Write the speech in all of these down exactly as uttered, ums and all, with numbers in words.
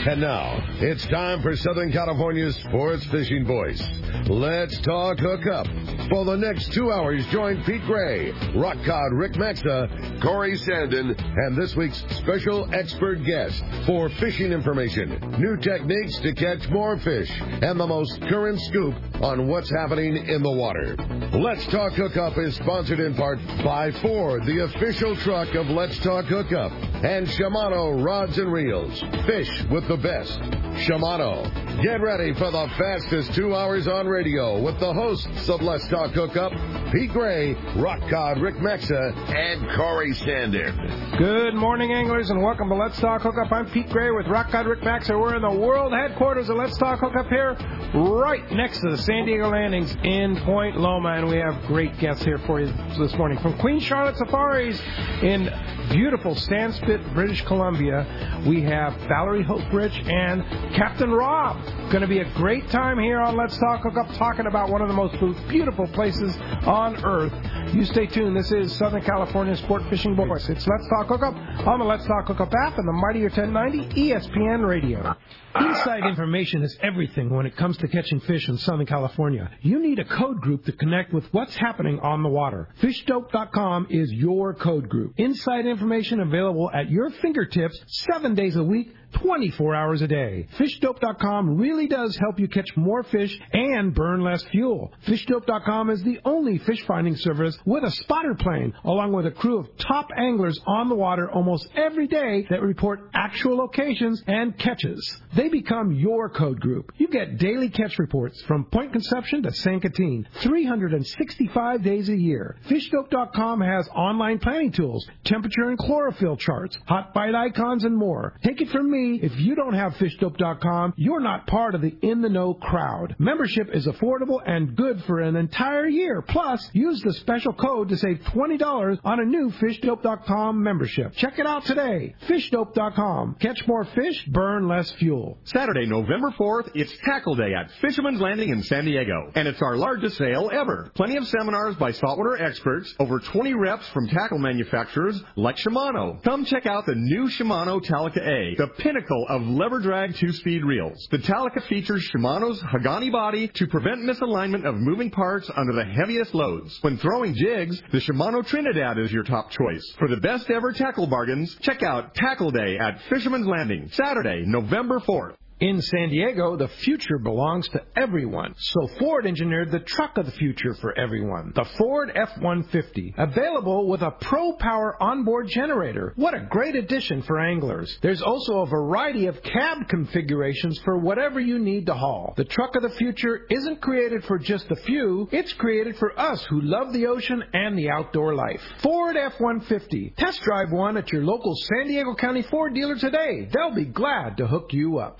And now, it's time for Southern California's sports fishing voice. Let's talk hookup. For the next two hours, join Pete Gray, Rock Cod Rick Maxa, Corey Sandin, and this week's special expert guest for fishing information, new techniques to catch more fish, and the most current scoop on what's happening in the water. Let's Talk Hookup is sponsored in part by Ford, the official truck of Let's Talk Hookup, and Shimano Rods and Reels. Fish with the best. Shimano. Get ready for the fastest two hours on radio with the hosts of Let's Talk Hookup, Pete Gray, Rock Cod Rick Maxa, and Corey Sandin. Good morning, anglers, and welcome to Let's Talk Hookup. I'm Pete Gray with Rock Cod Rick Maxa. We're in the world headquarters of Let's Talk Hookup here, right next to the San Diego Landings in Point Loma, and we have great guests here for you this morning. From Queen Charlotte Safaris in beautiful Stanspit, British Columbia, we have Valerie Hochbridge and Captain Rob. Going to be a great time here on Let's Talk Hookup, talking about one of the most beautiful places on earth. You stay tuned. This is Southern California Sport Fishing Voice. It's Let's Talk Hookup on the Let's Talk Hookup app and the Mightier ten ninety E S P N Radio. Inside information is everything when it comes to catching fish in Southern California. You need a code group to connect with what's happening on the water. fish dope dot com is your code group. Inside information available at your fingertips seven days a week, twenty-four hours a day. fish dope dot com really does help you catch more fish and burn less fuel. fish dope dot com is the only fish finding service with a spotter plane, along with a crew of top anglers on the water almost every day that report actual locations and catches. They become your code group. You get daily catch reports from Point Conception to San Quintin, three hundred sixty-five days a year. fish dope dot com has online planning tools, temperature and chlorophyll charts, hot bite icons, and more. Take it from me, if you don't have fish dope dot com, you're not part of the in-the-know crowd. Membership is affordable and good for an entire year. Plus, use the special code to save twenty dollars on a new fish dope dot com membership. Check it out today. fish dope dot com. Catch more fish, burn less fuel. Saturday, November fourth, it's Tackle Day at Fisherman's Landing in San Diego. And it's our largest sale ever. Plenty of seminars by saltwater experts, over twenty reps from tackle manufacturers like Shimano. Come check out the new Shimano Talica A, the pinnacle of lever drag two-speed reels. The Talica features Shimano's Hagani body to prevent misalignment of moving parts under the heaviest loads. When throwing jigs, the Shimano Trinidad is your top choice. For the best ever tackle bargains, check out Tackle Day at Fisherman's Landing, Saturday, November fourth. In San Diego, the future belongs to everyone. So Ford engineered the truck of the future for everyone, the Ford F one fifty, available with a Pro Power onboard generator. What a great addition for anglers. There's also a variety of cab configurations for whatever you need to haul. The truck of the future isn't created for just a few. It's created for us who love the ocean and the outdoor life. Ford F one fifty. Test drive one at your local San Diego County Ford dealer today. They'll be glad to hook you up.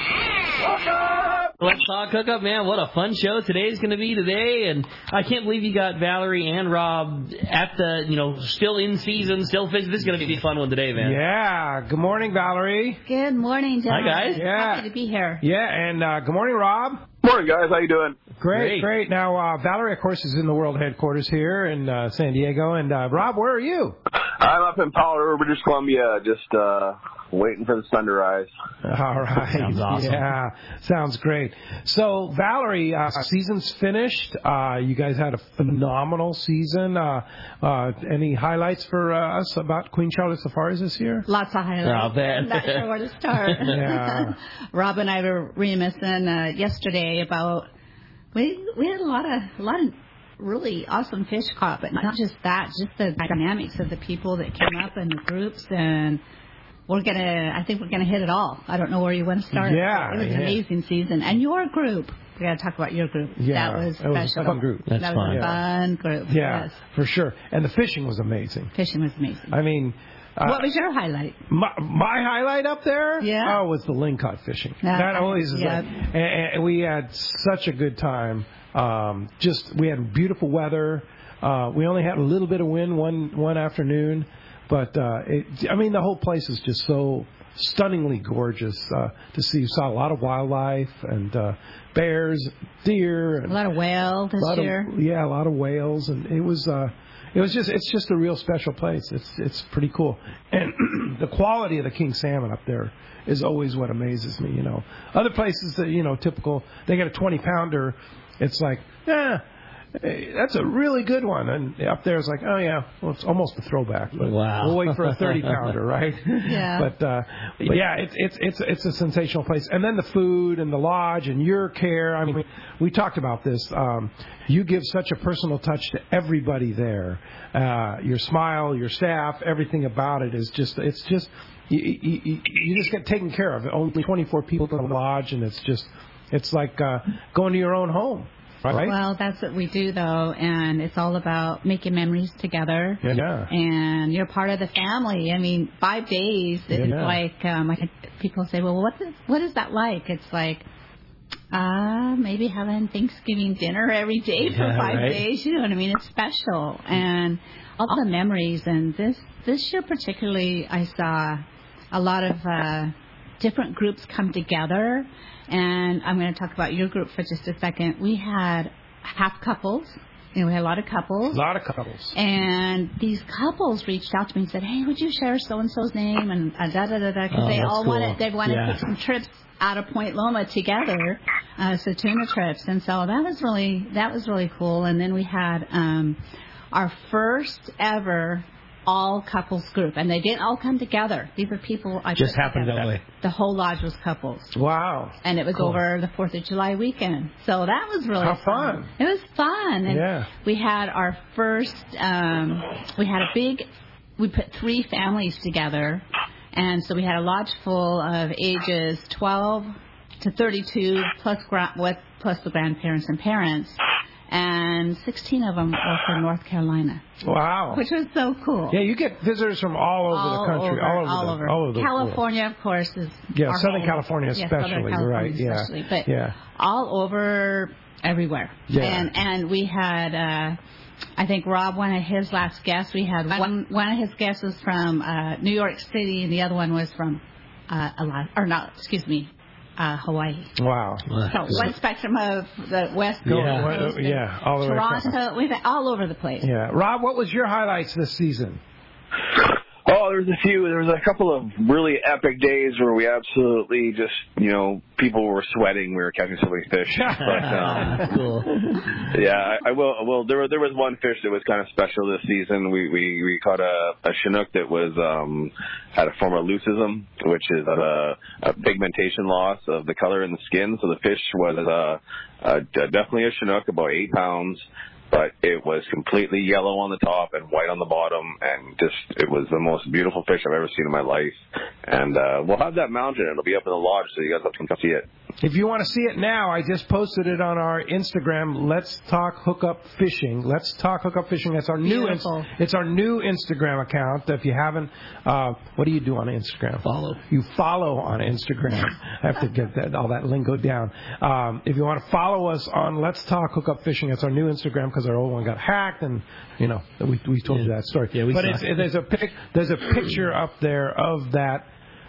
Let's Talk Hookup, man. What a fun show today's going to be today. And I can't believe you got Valerie and Rob at the, you know, still in season, still fishing. This is going to be a fun one today, man. Yeah. Good morning, Valerie. Good morning, gentlemen. Hi, guys. Yeah. Happy to be here. Yeah, and uh, good morning, Rob. Morning, guys. How you doing? Great, great. great. Now, uh, Valerie, of course, is in the world headquarters here in uh, San Diego. And, uh, Rob, where are you? I'm up in Palo River, British Columbia, just uh, waiting for the sun to rise. All right. Sounds awesome. Yeah, sounds great. So, Valerie, uh, season's finished. Uh, you guys had a phenomenal season. Uh, uh, any highlights for uh, us about Queen Charlotte Safaris this year? Lots of highlights. I'll bet. I'm not sure where to start. Yeah. Rob and I were reminiscing uh, yesterday about we we had a lot of a lot of really awesome fish caught, but not just that, just the dynamics of the people that came up and the groups, and we're gonna I think we're gonna hit it all. I don't know where you want to start. Yeah, it was yeah. an amazing season, and your group. We got to talk about your group. Yeah, that was it was special. a fun group. That's that fun. was a Yeah. fun group. Yeah, Yes. for sure. And the fishing was amazing. Fishing was amazing. I mean, uh, what was your highlight? My, my highlight up there, Yeah. oh, was the lingcod fishing. Uh, that always is. yeah. Like, and, and we had such a good time. Um, just we had beautiful weather. Uh, we only had a little bit of wind one one afternoon, but uh, it, I mean the whole place is just so stunningly gorgeous uh, to see. You saw a lot of wildlife and uh, bears, deer, and A lot of whale this a lot year. Of, yeah, a lot of whales, and it was. Uh, it was just it's just a real special place. It's it's pretty cool, and the quality of the king salmon up there is always what amazes me. You know, other places that you know typical they get a twenty pounder, it's like yeah. Hey, that's a really good one, and up there it's like, oh yeah, well it's almost a throwback. But wow. We'll wait for a thirty pounder, right? Yeah. But, uh, but yeah, it's it's it's it's a sensational place, and then the food and the lodge and your care. I mean, we, we talked about this. Um, you give such a personal touch to everybody there. Uh, your smile, your staff, everything about it is just it's just you, you, you just get taken care of. Only twenty-four people in the lodge, and it's just it's like uh, going to your own home. Right. Well, that's what we do, though, and it's all about making memories together. Yeah. And you're part of the family. I mean, five days, it's yeah. like, um, I, people say, well, what is, what is that like? It's like, uh, maybe having Thanksgiving dinner every day for yeah, five right? days. You know what I mean? It's special. And all the memories. And this, this year particularly, I saw a lot of uh, different groups come together. And I'm going to talk about your group for just a second. We had half couples. You know, we had a lot of couples. A lot of couples. And these couples reached out to me and said, hey, would you share so-and-so's name? And uh, da-da-da-da. Because oh, they all cool. wanted, they wanted yeah. to take some trips out of Point Loma together, uh, so tuna trips. And so that was really, that was really cool. And then we had um, our first ever all couples group, and they didn't all come together. These are people I just happened that way. The whole lodge was couples. Wow! And it was cool. over the Fourth of July weekend, so that was really How fun. fun! It was fun, and yeah. we had our first. Um, we had a big. We put three families together, and so we had a lodge full of ages twelve to thirty-two, plus gra- with plus the grandparents and parents. And sixteen of them were from North Carolina. Wow. Which was so cool. Yeah, you get visitors from all over all the country. Over, all over. all the, over. All over the California, of course, is. Yeah, our Southern home. California Yeah, especially. Southern California right, yeah. especially. But yeah. all over, everywhere. Yeah. And, and we had, uh, I think Rob, one of his last guests, we had one, one of his guests was from uh, New York City, and the other one was from, uh, Alaska, or not, excuse me, Uh, Hawaii. Wow. So one spectrum of the West Coast. Yeah, yeah all the way Toronto, we've been all over the place. Yeah. Rob, what was your highlights this season? Oh, there's a few. There was a couple of really epic days where we absolutely just, you know, people were sweating. We were catching so many fish. But, um, cool. Yeah, I, I will. Well, there, there was one fish that was kind of special this season. We we, we caught a, a Chinook that was um, had a form of leucism, which is a, a pigmentation loss of the color in the skin. So the fish was uh, uh, definitely a Chinook, about eight pounds. But it was completely yellow on the top and white on the bottom, and just it was the most beautiful fish I've ever seen in my life. And uh, we'll have that mounted. It'll be up in the lodge, so you guys can come see it. If you want to see it now, I just posted it on our Instagram. Let's Talk Hookup Fishing. Let's Talk Hookup Fishing. That's our new. Ins- it's our new Instagram account. If you haven't, uh, what do you do on Instagram? Follow. You follow on Instagram. I have to get that all that lingo down. Um, if you want to follow us on Let's Talk Hookup Fishing, it's our new Instagram because our old one got hacked, and you know we we told yeah. you that story. Yeah, we but saw it's, it. there's a pic, there's a picture up there of that.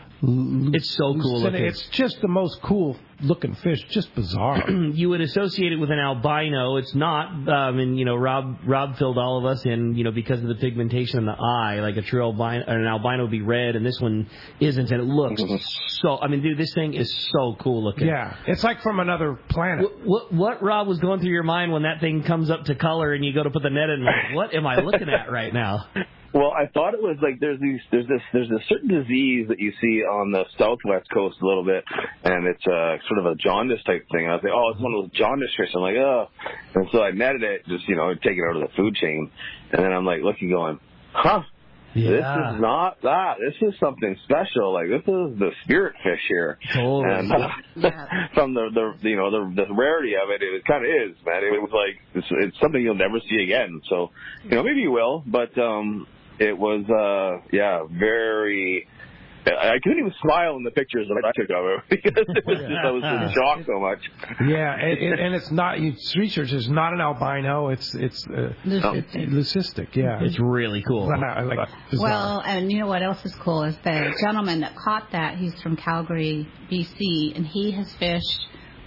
It's so cool looking. It's just the most cool looking fish, just bizarre. You would associate it with an albino. It's not, um, and you know, Rob Rob filled all of us in, you know, because of the pigmentation in the eye. Like a true albino, an albino would be red, and this one isn't, and it looks so. I mean, dude, this thing is so cool looking. Yeah, it's like from another planet. What, what, what Rob was going through your mind when that thing comes up to color, and you go to put the net in? Like, what am I looking at right now? Well, I thought it was like there's these there's this there's a certain disease that you see on the southwest coast a little bit, and it's uh, sort of a jaundice type thing. I was like, oh, it's one of those jaundice fish. I'm like, oh, and so I netted it, just you know, take it out of the food chain, and then I'm like looking, going, huh. Yeah. This is not that. This is something special. Like this is the spirit fish here. Totally. And uh, yeah. from the, the you know the, the rarity of it, it kind of is, man. It was like it's, it's something you'll never see again. So you know maybe you will, but um, it was uh, yeah very. I couldn't even smile in the pictures that I took of it because it was just, I was in shock so much. Yeah, and, and, and it's not. It's research is not an albino. It's it's uh, leucistic. leucistic. Yeah, it's really cool. Like, well, and you know what else is cool is the gentleman that caught that. He's from Calgary, B C, and he has fished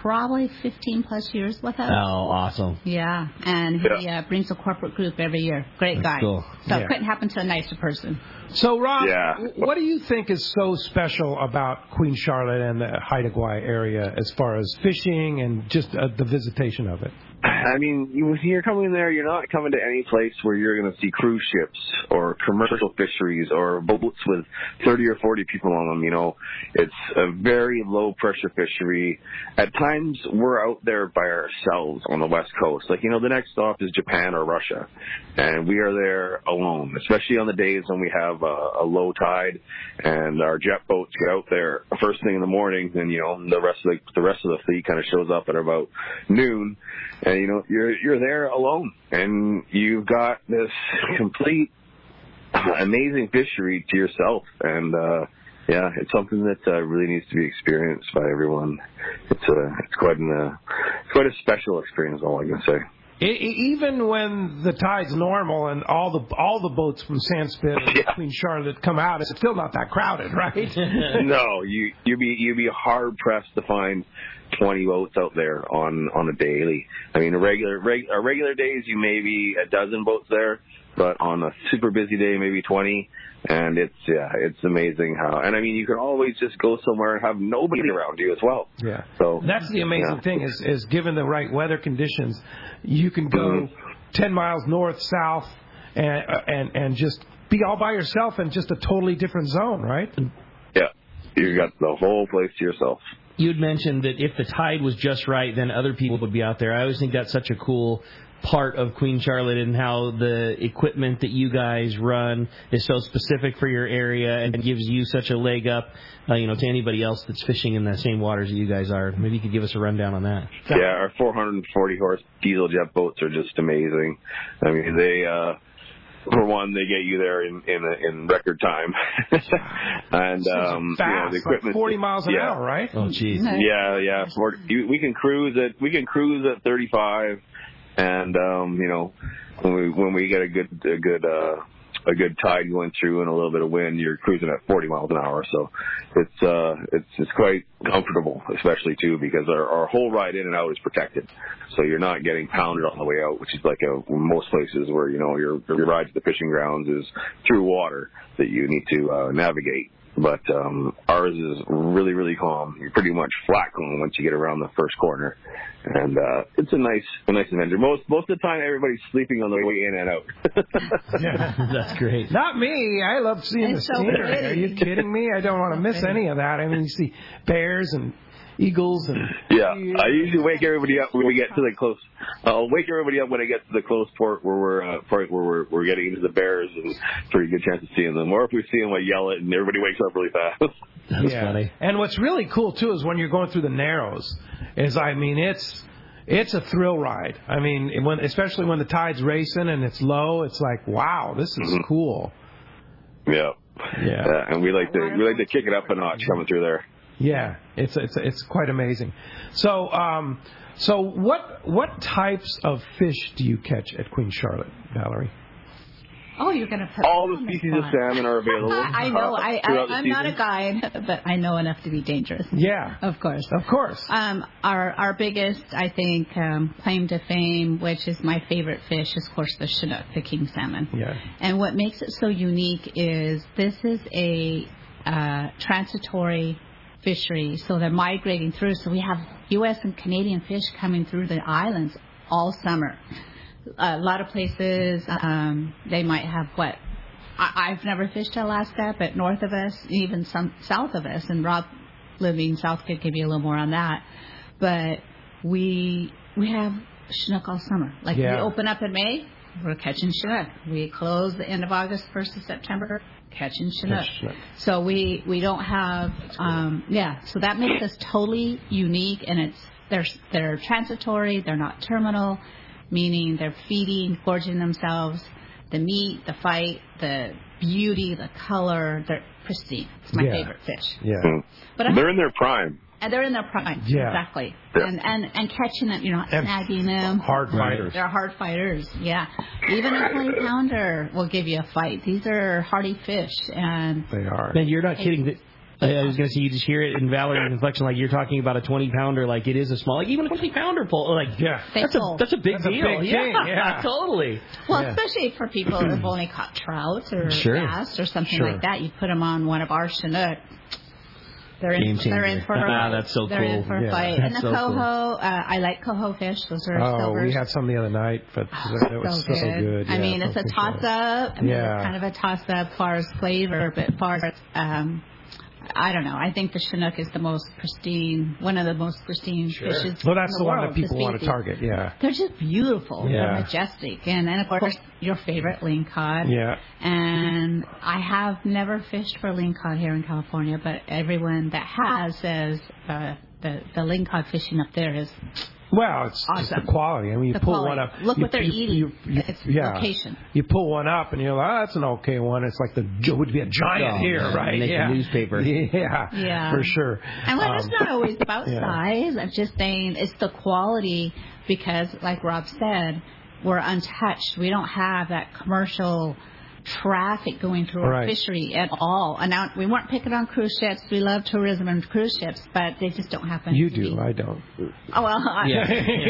probably fifteen plus years with us. Oh, awesome. Yeah, and he Yeah. uh, brings a corporate group every year. Great That's guy. cool. So Yeah. it couldn't happen to a nicer person. So, Rob, Yeah. w- what do you think is so special about Queen Charlotte and the Haida Gwaii area as far as fishing and just uh, the visitation of it? I mean, you, when you're coming there, you're not coming to any place where you're going to see cruise ships or commercial fisheries or boats with thirty or forty people on them. You know, it's a very low pressure fishery. At times, we're out there by ourselves on the West Coast. Like, you know, the next stop is Japan or Russia, and we are there alone, especially on the days when we have a, a low tide and our jet boats get out there first thing in the morning, and, you know, the rest of the, the rest of the fleet kind of shows up at about noon. And, you know, you're you're there alone, and you've got this complete amazing fishery to yourself. And, uh, yeah, it's something that uh, really needs to be experienced by everyone. It's a, it's quite an, uh, it's quite a special experience, all I can say. I, even when the tide's normal and all the all the boats from Sandspit and Yeah. Queen Charlotte come out, it's still not that crowded, right? No, you you'd be you'd be hard pressed to find twenty boats out there on on a daily. I mean, a regular reg, a regular days you may be a dozen boats there, but on a super busy day maybe twenty. And it's yeah, it's amazing how. And I mean, you can always just go somewhere and have nobody around you as well. Yeah. So That's the amazing yeah. thing is, is given the right weather conditions, you can go Mm-hmm. ten miles north, south, and, and and just be all by yourself in just a totally different zone, right? Yeah, you got the whole place to yourself. You'd mentioned that if the tide was just right, then other people would be out there. I always think that's such a cool part of Queen Charlotte and how the equipment that you guys run is so specific for your area and gives you such a leg up, uh, you know, to anybody else that's fishing in the same waters that you guys are. Maybe you could give us a rundown on that. Yeah, our four hundred forty horse diesel jet boats are just amazing. I mean, they, uh, for one, they get you there in in, in record time, and um, Fast, you know, the equipment, like forty miles an yeah. hour, right? Oh, jeez. Yeah, yeah. forty, you, we can cruise at we can cruise at thirty-five, and um, you know, when we when we get a good a good uh, a good tide going through and a little bit of wind, you're cruising at forty miles an hour. So it's uh it's it's quite comfortable, especially too because our our whole ride in and out is protected. So you're not getting pounded on the way out, which is like a, most places where, you know, your your ride to the fishing grounds is through water that you need to uh, navigate. But um, ours is really, really calm. You're pretty much flat calm once you get around the first corner, and uh, it's a nice, a nice adventure. Most most of the time, everybody's sleeping on the way in and out. Yeah. That's great. Not me. I love seeing It's the so scenery. pretty. Are you kidding me? I don't want to miss any of that. I mean, you see bears and eagles and Yeah, I usually wake everybody up when we get to the close. I'll wake everybody up when I get to the close port where we're uh, part where we're we're getting into the bears, and pretty good chance of seeing them. Or if we see them, I yell it, and everybody wakes up really fast. That's yeah. funny. And what's really cool too is when you're going through the Narrows, is I mean it's it's a thrill ride. I mean, when especially when the tide's racing and it's low, it's like wow, this is Mm-hmm. cool. Yeah, Yeah. uh, and we like to we like to kick it up a notch coming through there. Yeah, it's it's it's quite amazing. So um, so what what types of fish do you catch at Queen Charlotte, Valerie? Oh, you're going to put All the on species fun. of salmon are available. I know. uh, I, throughout I, the I'm not a season. guide, but I know enough to be dangerous. Yeah, Of course. of course. Um, our our biggest, I think, um, claim to fame, which is my favorite fish, is of course the Chinook, the king salmon. Yeah. And what makes it so unique is this is a uh, transitory fishery, so they're migrating through. So we have U S and Canadian fish coming through the islands all summer. A lot of places, um, they might have what I, I've never fished Alaska, but north of us, even some south of us, and Rob living south could give you a little more on that. But we we have Chinook all summer. Like Yeah. we open up in May, we're catching Chinook. We close the end of August, first of September, catching Chinook. Catch Chinook. So we we don't have um, yeah. So that makes us totally unique, and it's they're they're transitory. They're not terminal, meaning they're feeding, gorging themselves. The meat, the fight, the beauty, the color, they're pristine. It's my Yeah. favorite fish. Yeah. Mm. But I, They're in their prime. and they're in their prime. Yeah. Exactly. Yeah. And, and and catching them, you're not And snagging them. hard fighters. They're hard fighters. Yeah. Even a twenty pounder will give you a fight. These are hardy fish, and They are. Man, you're not kidding. I was going to say, you just hear it in Valerie's inflection, like you're talking about a twenty pounder, like it is a small, like even a twenty pounder pull, like yeah, that's a that's a big that's deal. A big yeah, thing, yeah, totally. Well, yeah. especially for people who've only caught trout or sure. bass or something sure. like that, you put them on one of our Chinook. They're in, Game changer. they're in for a Ah, that's so they're cool. in for a Yeah. fight. That's and the so coho, cool. uh, I like coho fish. Those are Oh, silvers. we had some the other night, but Oh, it was so so good. good. I yeah, mean, it's a for toss sure. up. I mean, Yeah. it's kind of a toss up as far as flavor, but as far as um, I don't know. I think the Chinook is the most pristine, one of the most pristine Sure. fishes. Well, that's in the, the one world, that people the want to species. target. Yeah. They're just beautiful. Yeah. They're majestic. And then, of course, your favorite lingcod. Yeah. And I have never fished for lingcod here in California, but everyone that has says uh, the, the lingcod fishing up there is Well, it's awesome. just the quality. I mean, you The pull quality. one up. Look you, what they're you, eating. You, you, It's yeah. location. You pull one up and you're like, oh, that's an okay one. It's like the it would be a giant Oh, here, man. right? Make a yeah. newspaper. Yeah. Yeah. For sure. And well, Um, it's not always about yeah. size. I'm just saying it's the quality because, like Rob said, we're untouched. We don't have that commercial traffic going through Right. our fishery at all. And now we weren't picking on cruise ships. We love tourism and cruise ships, but they just don't happen. You to do. Be. I don't. Oh well. I, Yeah.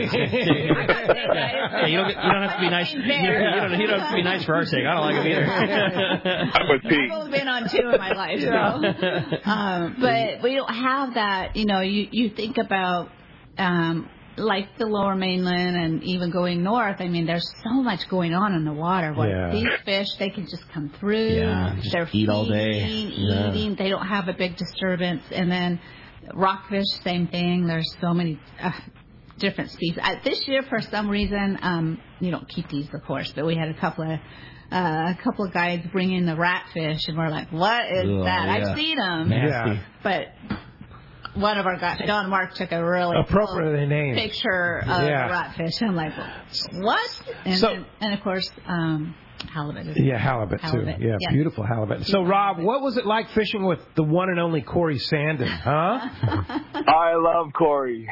yeah, you, don't, you don't have to be nice. You don't, you don't have to be nice for our sake. I don't like it either. I'm with Pete. I've only been on two in my life, so. Um, but we don't have that. You know, you you think about um, like the Lower Mainland and even going north. I mean, there's so much going on in the water. What Yeah. these fish, they can just come through. Yeah, just They're eat all day. feeding, Yeah. eating. They don't have a big disturbance. And then rockfish, same thing. There's so many. Uh, different species. Uh, this year, for some reason, um, you don't keep these, of course, but we had a couple of uh, a couple of guys bring in the ratfish, and we're like, "What is Oh, that?" yeah. I've seen them, Yeah. but one of our guys, Don Mark, took a really Appropriately cool named. picture of Yeah. ratfish. I'm like, "What?" And So- and, and of course, um, halibut. Is Yeah, halibut, Halibut, too. Yeah, yes. beautiful halibut. So, Rob, what was it like fishing with the one and only Corey Sandin, huh? I love Corey.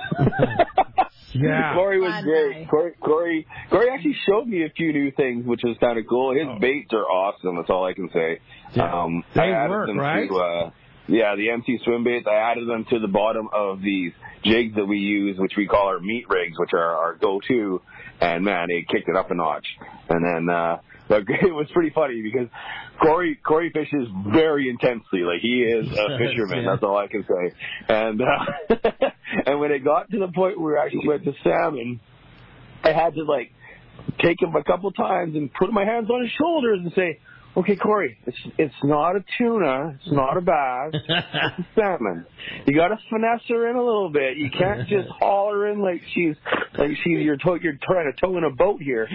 Yeah. Corey was Fun great. guy. Corey, Corey, Corey actually showed me a few new things, which was kind of cool. His Oh. baits are awesome. That's all I can say. Yeah. Um, They I added work, them right? To, uh, yeah, the M C swim baits. I added them to the bottom of these jigs that we use, which we call our meat rigs, which are our go-to. And man, it kicked it up a notch. And then, uh, but it was pretty funny because Corey Corey fishes very intensely. Like he is a fisherman. Yeah. That's all I can say. And uh, and when it got to the point where we actually went to salmon, I had to like take him a couple times and put my hands on his shoulders and say, "Okay, Corey, it's it's not a tuna, it's not a bass, it's a salmon. You got to finesse her in a little bit. You can't just haul her in like she's like she's you're to, you're trying to tow in a boat here."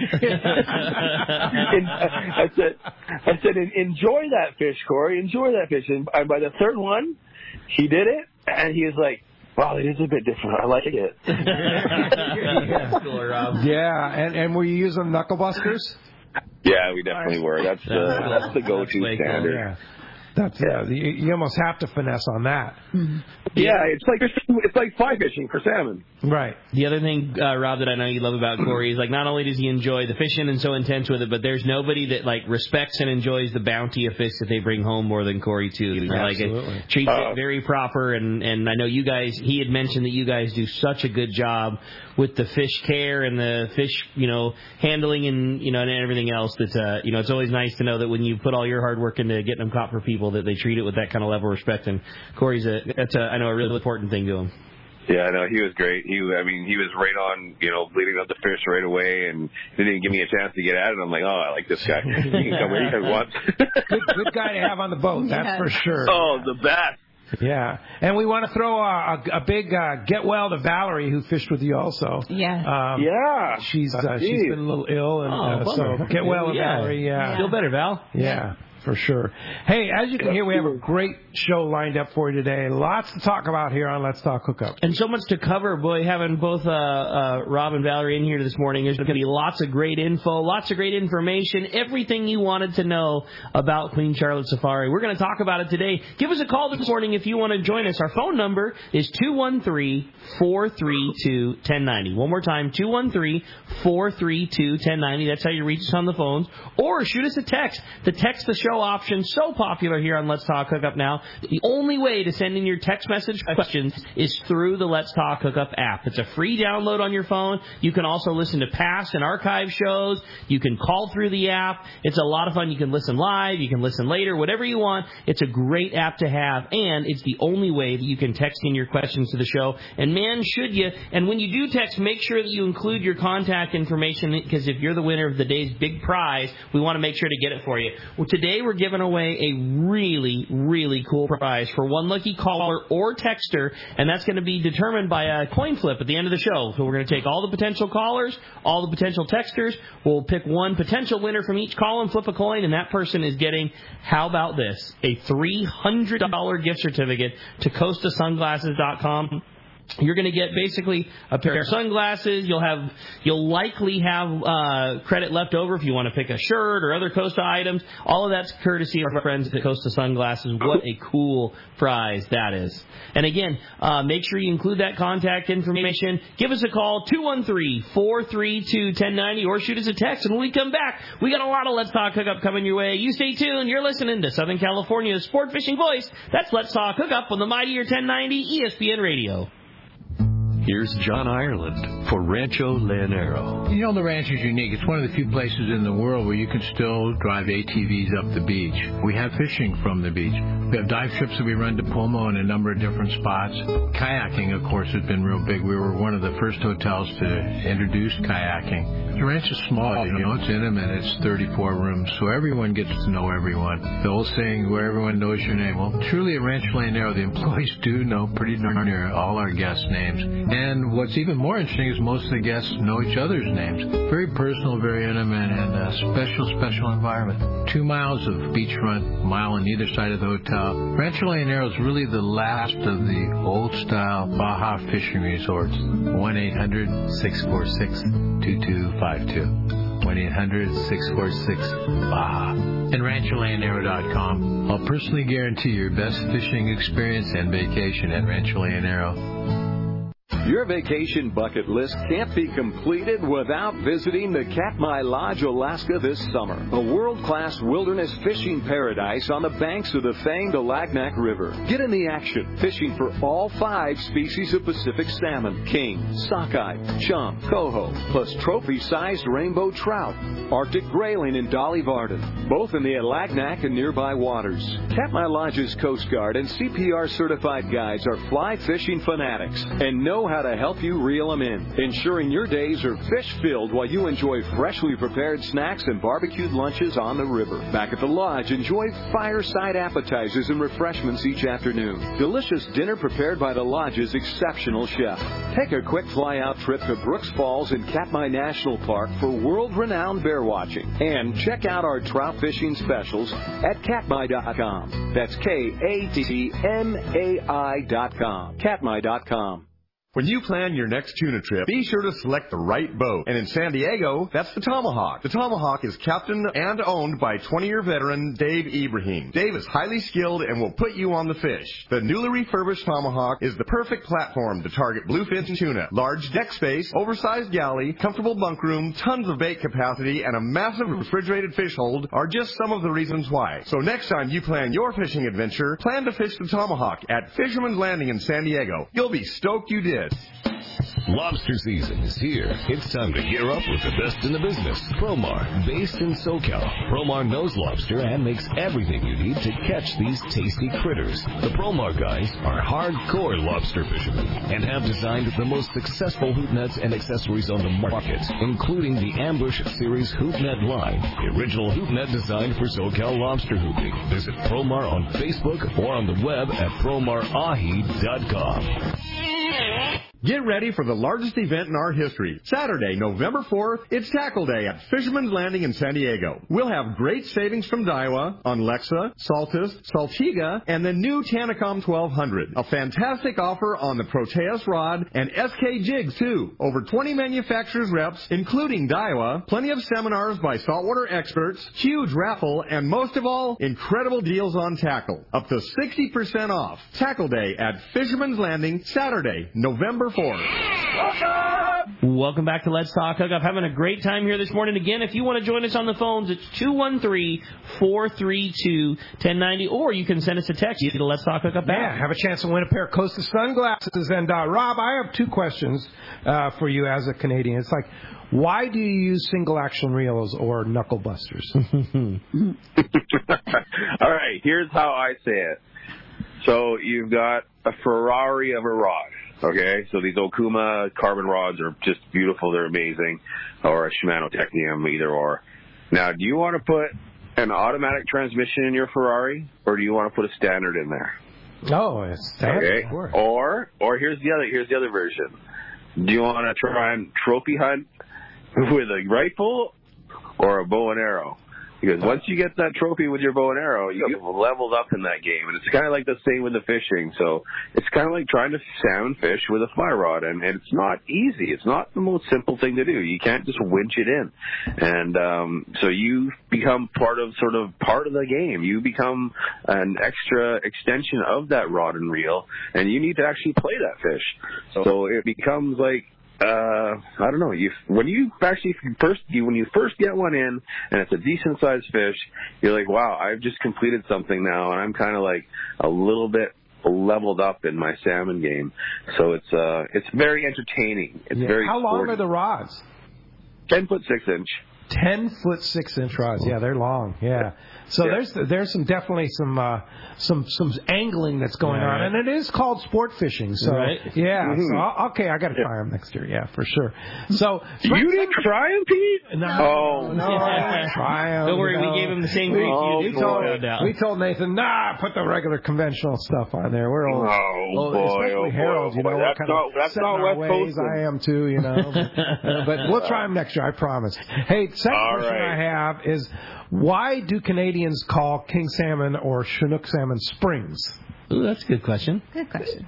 And I said, I said, "Enjoy that fish, Corey. Enjoy that fish." And by the third one, he did it, and he was like, "Wow, it is a bit different. I like it." That's cool, Rob. Yeah, and, and were you using knuckle busters? Yeah, we definitely were. That's the That's cool. that's the go-to That's way cool. standard. Yeah. That's yeah. You, you almost have to finesse on that. Yeah, it's like it's like fly fishing for salmon. Right. The other thing, uh, Rob, that I know you love about Corey is like not only does he enjoy the fishing and so intense with it, but there's nobody that like respects and enjoys the bounty of fish that they bring home more than Corey too. You know, like Absolutely. it treats Uh, it very proper, and and I know you guys. He had mentioned that you guys do such a good job with the fish care and the fish, you know, handling and you know and everything else. That uh, you know, it's always nice to know that when you put all your hard work into getting them caught for people, that they treat it with that kind of level of respect. And Corey's a that's a I know a really important thing to him. Yeah, no, he was great. He, I mean, he was right on, you know, bleeding up the fish right away, and didn't even give me a chance to get at it. I'm like, oh, I like this guy. He can come anytime he wants. Good, good guy to have on the boat, that's Yeah. for sure. Oh, the best. Yeah, and we want to throw a, a, a big uh, get well to Valerie, who fished with you also. Yeah. Um, Yeah. She's uh, she's been a little ill, and Oh, uh, bummer. so get well to Yeah. Valerie. Yeah. Feel better, Val. Yeah, for sure. Hey, as you can hear, we have a great show lined up for you today. Lots to talk about here on Let's Talk Hookup. And so much to cover, boy, having both uh, uh, Rob and Valerie in here this morning. There's going to be lots of great info, lots of great information, everything you wanted to know about Queen Charlotte Safari. We're going to talk about it today. Give us a call this morning if you want to join us. Our phone number is two one three, four three two, one zero nine zero. One more time, two one three, four three two, one zero nine zero. That's how you reach us on the phones. Or shoot us a text. The text the show show option so popular here on Let's Talk Hookup now. The only way to send in your text message questions is through the Let's Talk Hookup app. It's a free download on your phone. You can also listen to past and archive shows. You can call through the app. It's a lot of fun. You can listen live. You can listen later, whatever you want. It's a great app to have, and it's the only way that you can text in your questions to the show. And man, should you. And when you do text, make sure that you include your contact information, because if you're the winner of the day's big prize, we want to make sure to get it for you. Well, today we're giving away a really, really cool prize for one lucky caller or texter, and that's going to be determined by a coin flip at the end of the show. So we're going to take all the potential callers, all the potential texters. We'll pick one potential winner from each call and flip a coin, and that person is getting, how about this, a three hundred dollars gift certificate to Costa Sunglasses dot com. You're going to get basically a pair of sunglasses. You'll have, you'll likely have uh, credit left over if you want to pick a shirt or other Costa items. All of that's courtesy of our friends at Costa Sunglasses. What a cool prize that is! And again, uh, make sure you include that contact information. Give us a call, two one three, four three two, one zero nine zero, or shoot us a text. And when we come back, we got a lot of Let's Talk Hookup coming your way. You stay tuned. You're listening to Southern California's sport fishing voice. That's Let's Talk Hookup on the mightier ten ninety E S P N Radio. Here's John Ireland for Rancho Leonero. You know, the ranch is unique. It's one of the few places in the world where you can still drive A T Vs up the beach. We have fishing from the beach. We have dive trips that we run to Pomo in a number of different spots. Kayaking, of course, has been real big. We were one of the first hotels to introduce kayaking. The ranch is small, you know, it's intimate. It's thirty-four rooms, so everyone gets to know everyone. The old saying, where everyone knows your name. Well, truly at Rancho Leonero, the employees do know pretty darn near all our guests' names. And what's even more interesting is most of the guests know each other's names. Very personal, very intimate, and a special, special environment. Two miles of beachfront, mile on either side of the hotel. Rancho Leonero is really the last of the old-style Baja fishing resorts. one eight hundred, six four six, two two five two. one eight hundred, six four six, Baja. And Rancho Leonero dot com. I'll personally guarantee your best fishing experience and vacation at Rancho Leonero. Your vacation bucket list can't be completed without visiting the Katmai Lodge, Alaska this summer. A world-class wilderness fishing paradise on the banks of the famed Alagnak River. Get in the action, fishing for all five species of Pacific salmon, king, sockeye, chum, coho, plus trophy-sized rainbow trout, Arctic grayling, and Dolly Varden, both in the Alagnak and nearby waters. Katmai Lodge's Coast Guard and C P R-certified guides are fly fishing fanatics and know how to help you reel them in, ensuring your days are fish-filled while you enjoy freshly prepared snacks and barbecued lunches on the river. Back at the lodge, enjoy fireside appetizers and refreshments each afternoon. Delicious dinner prepared by the lodge's exceptional chef. Take a quick fly-out trip to Brooks Falls in Katmai National Park for world-renowned bear watching. And check out our trout fishing specials at Katmai dot com. That's K A T M A I dot com. Katmai dot com. When you plan your next tuna trip, be sure to select the right boat. And in San Diego, that's the Tomahawk. The Tomahawk is captained and owned by twenty-year veteran Dave Ibrahim. Dave is highly skilled and will put you on the fish. The newly refurbished Tomahawk is the perfect platform to target bluefin tuna. Large deck space, oversized galley, comfortable bunk room, tons of bait capacity, and a massive refrigerated fish hold are just some of the reasons why. So next time you plan your fishing adventure, plan to fish the Tomahawk at Fisherman's Landing in San Diego. You'll be stoked you did. Lobster season is here. It's time to gear up with the best in the business. Promar, based in SoCal. Promar knows lobster and makes everything you need to catch these tasty critters. The Promar guys are hardcore lobster fishermen and have designed the most successful hoop nets and accessories on the market, including the Ambush Series hoop net line, the original hoop net designed for SoCal lobster hooping. Visit Promar on Facebook or on the web at promar ahi dot com. Get ready for the largest event in our history. Saturday, November fourth, it's Tackle Day at Fisherman's Landing in San Diego. We'll have great savings from Daiwa on Lexa, Saltus, Saltiga, and the new Tanacom twelve hundred. A fantastic offer on the Proteus rod and S K jigs, too. Over twenty manufacturers reps, including Daiwa, plenty of seminars by saltwater experts, huge raffle, and most of all, incredible deals on tackle. Up to sixty percent off. Tackle Day at Fisherman's Landing, Saturday, November four. Welcome back to Let's Talk Hookup. Having a great time here this morning. Again, if you want to join us on the phones, it's two one three, four three two, one oh nine oh, or you can send us a text to the Let's Talk Hookup app. Yeah, have a chance to win a pair of Costa sunglasses. And, uh, Rob, I have two questions uh, for you as a Canadian. It's like, why do you use single-action reels or knuckle busters? All right, here's how I say it. So you've got a Ferrari of a rod. Okay, so these Okuma carbon rods are just beautiful. They're amazing. Or a Shimano Technium, either or. Now, do you want to put an automatic transmission in your Ferrari, or do you want to put a standard in there? Oh, it's standard. Okay. Or, or here's the other, here's the other version. Do you want to try and trophy hunt with a rifle or a bow and arrow? Because once you get that trophy with your bow and arrow, you get leveled up in that game. And it's kind of like the same with the fishing. So it's kind of like trying to salmon fish with a fly rod. And, and it's not easy. It's not the most simple thing to do. You can't just winch it in. And um, so you become part of sort of part of the game. You become an extra extension of that rod and reel. And you need to actually play that fish. So it becomes like, Uh, I don't know. You when you actually first you when you first get one in and it's a decent sized fish, you're like, wow, I've just completed something now, and I'm kind of like a little bit leveled up in my salmon game. So it's uh it's very entertaining. It's yeah. very. How long sporty. are the rods? Ten foot six inch. Ten foot six inch rods. Yeah, they're long. Yeah. So yeah. there's there's some definitely some uh, some some angling that's going right. on, and it is called sport fishing. So right. yeah. Mm-hmm. So I'll, okay, I got to try them next year. Yeah, for sure. So you didn't try them, Pete? No. Oh, no. I didn't try them. Don't worry, no. we gave him the same grief we, you did. We told, we told Nathan, nah, put the regular conventional stuff on there. We're old. Oh, old boy, especially oh, Harold, boy, you know, that's what kind not, of that's set not in our West ways. Coast. I am too, you know. But, but we'll try them next year, I promise. Hey, second All question right. I have is, why do Canadians call king salmon or Chinook salmon springs? Ooh, that's a good question. Good question.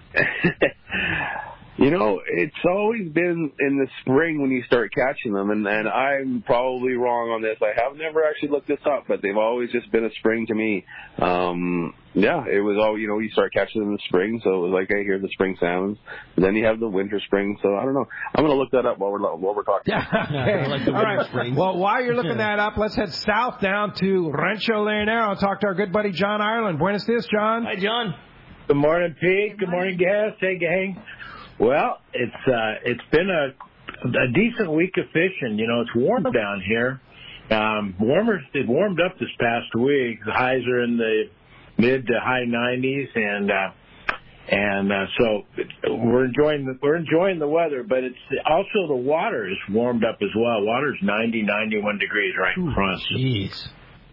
You know, it's always been in the spring when you start catching them, and, and I'm probably wrong on this. I have never actually looked this up, but they've always just been a spring to me. Um, yeah, it was all, you know, you start catching them in the spring, so it was like, hey, here's the spring salmons. And then you have the winter spring, so I don't know. I'm going to look that up while we're while we're talking. Yeah, okay. like all right. Well, while you're looking that up, let's head south down to Rancho Leonero and talk to our good buddy John Ireland. Buenos dias, John. Hi, John. Good morning, Pete. Good morning, guests. Hey, gang. Well, it's uh, it's been a, a decent week of fishing. You know, it's warm down here. Um, warmer. It warmed up this past week. The highs are in the mid to high nineties, and uh, and uh, so we're enjoying the, we're enjoying the weather. But it's also the water is warmed up as well. Water's ninety, ninety-one degrees right in front. Jeez.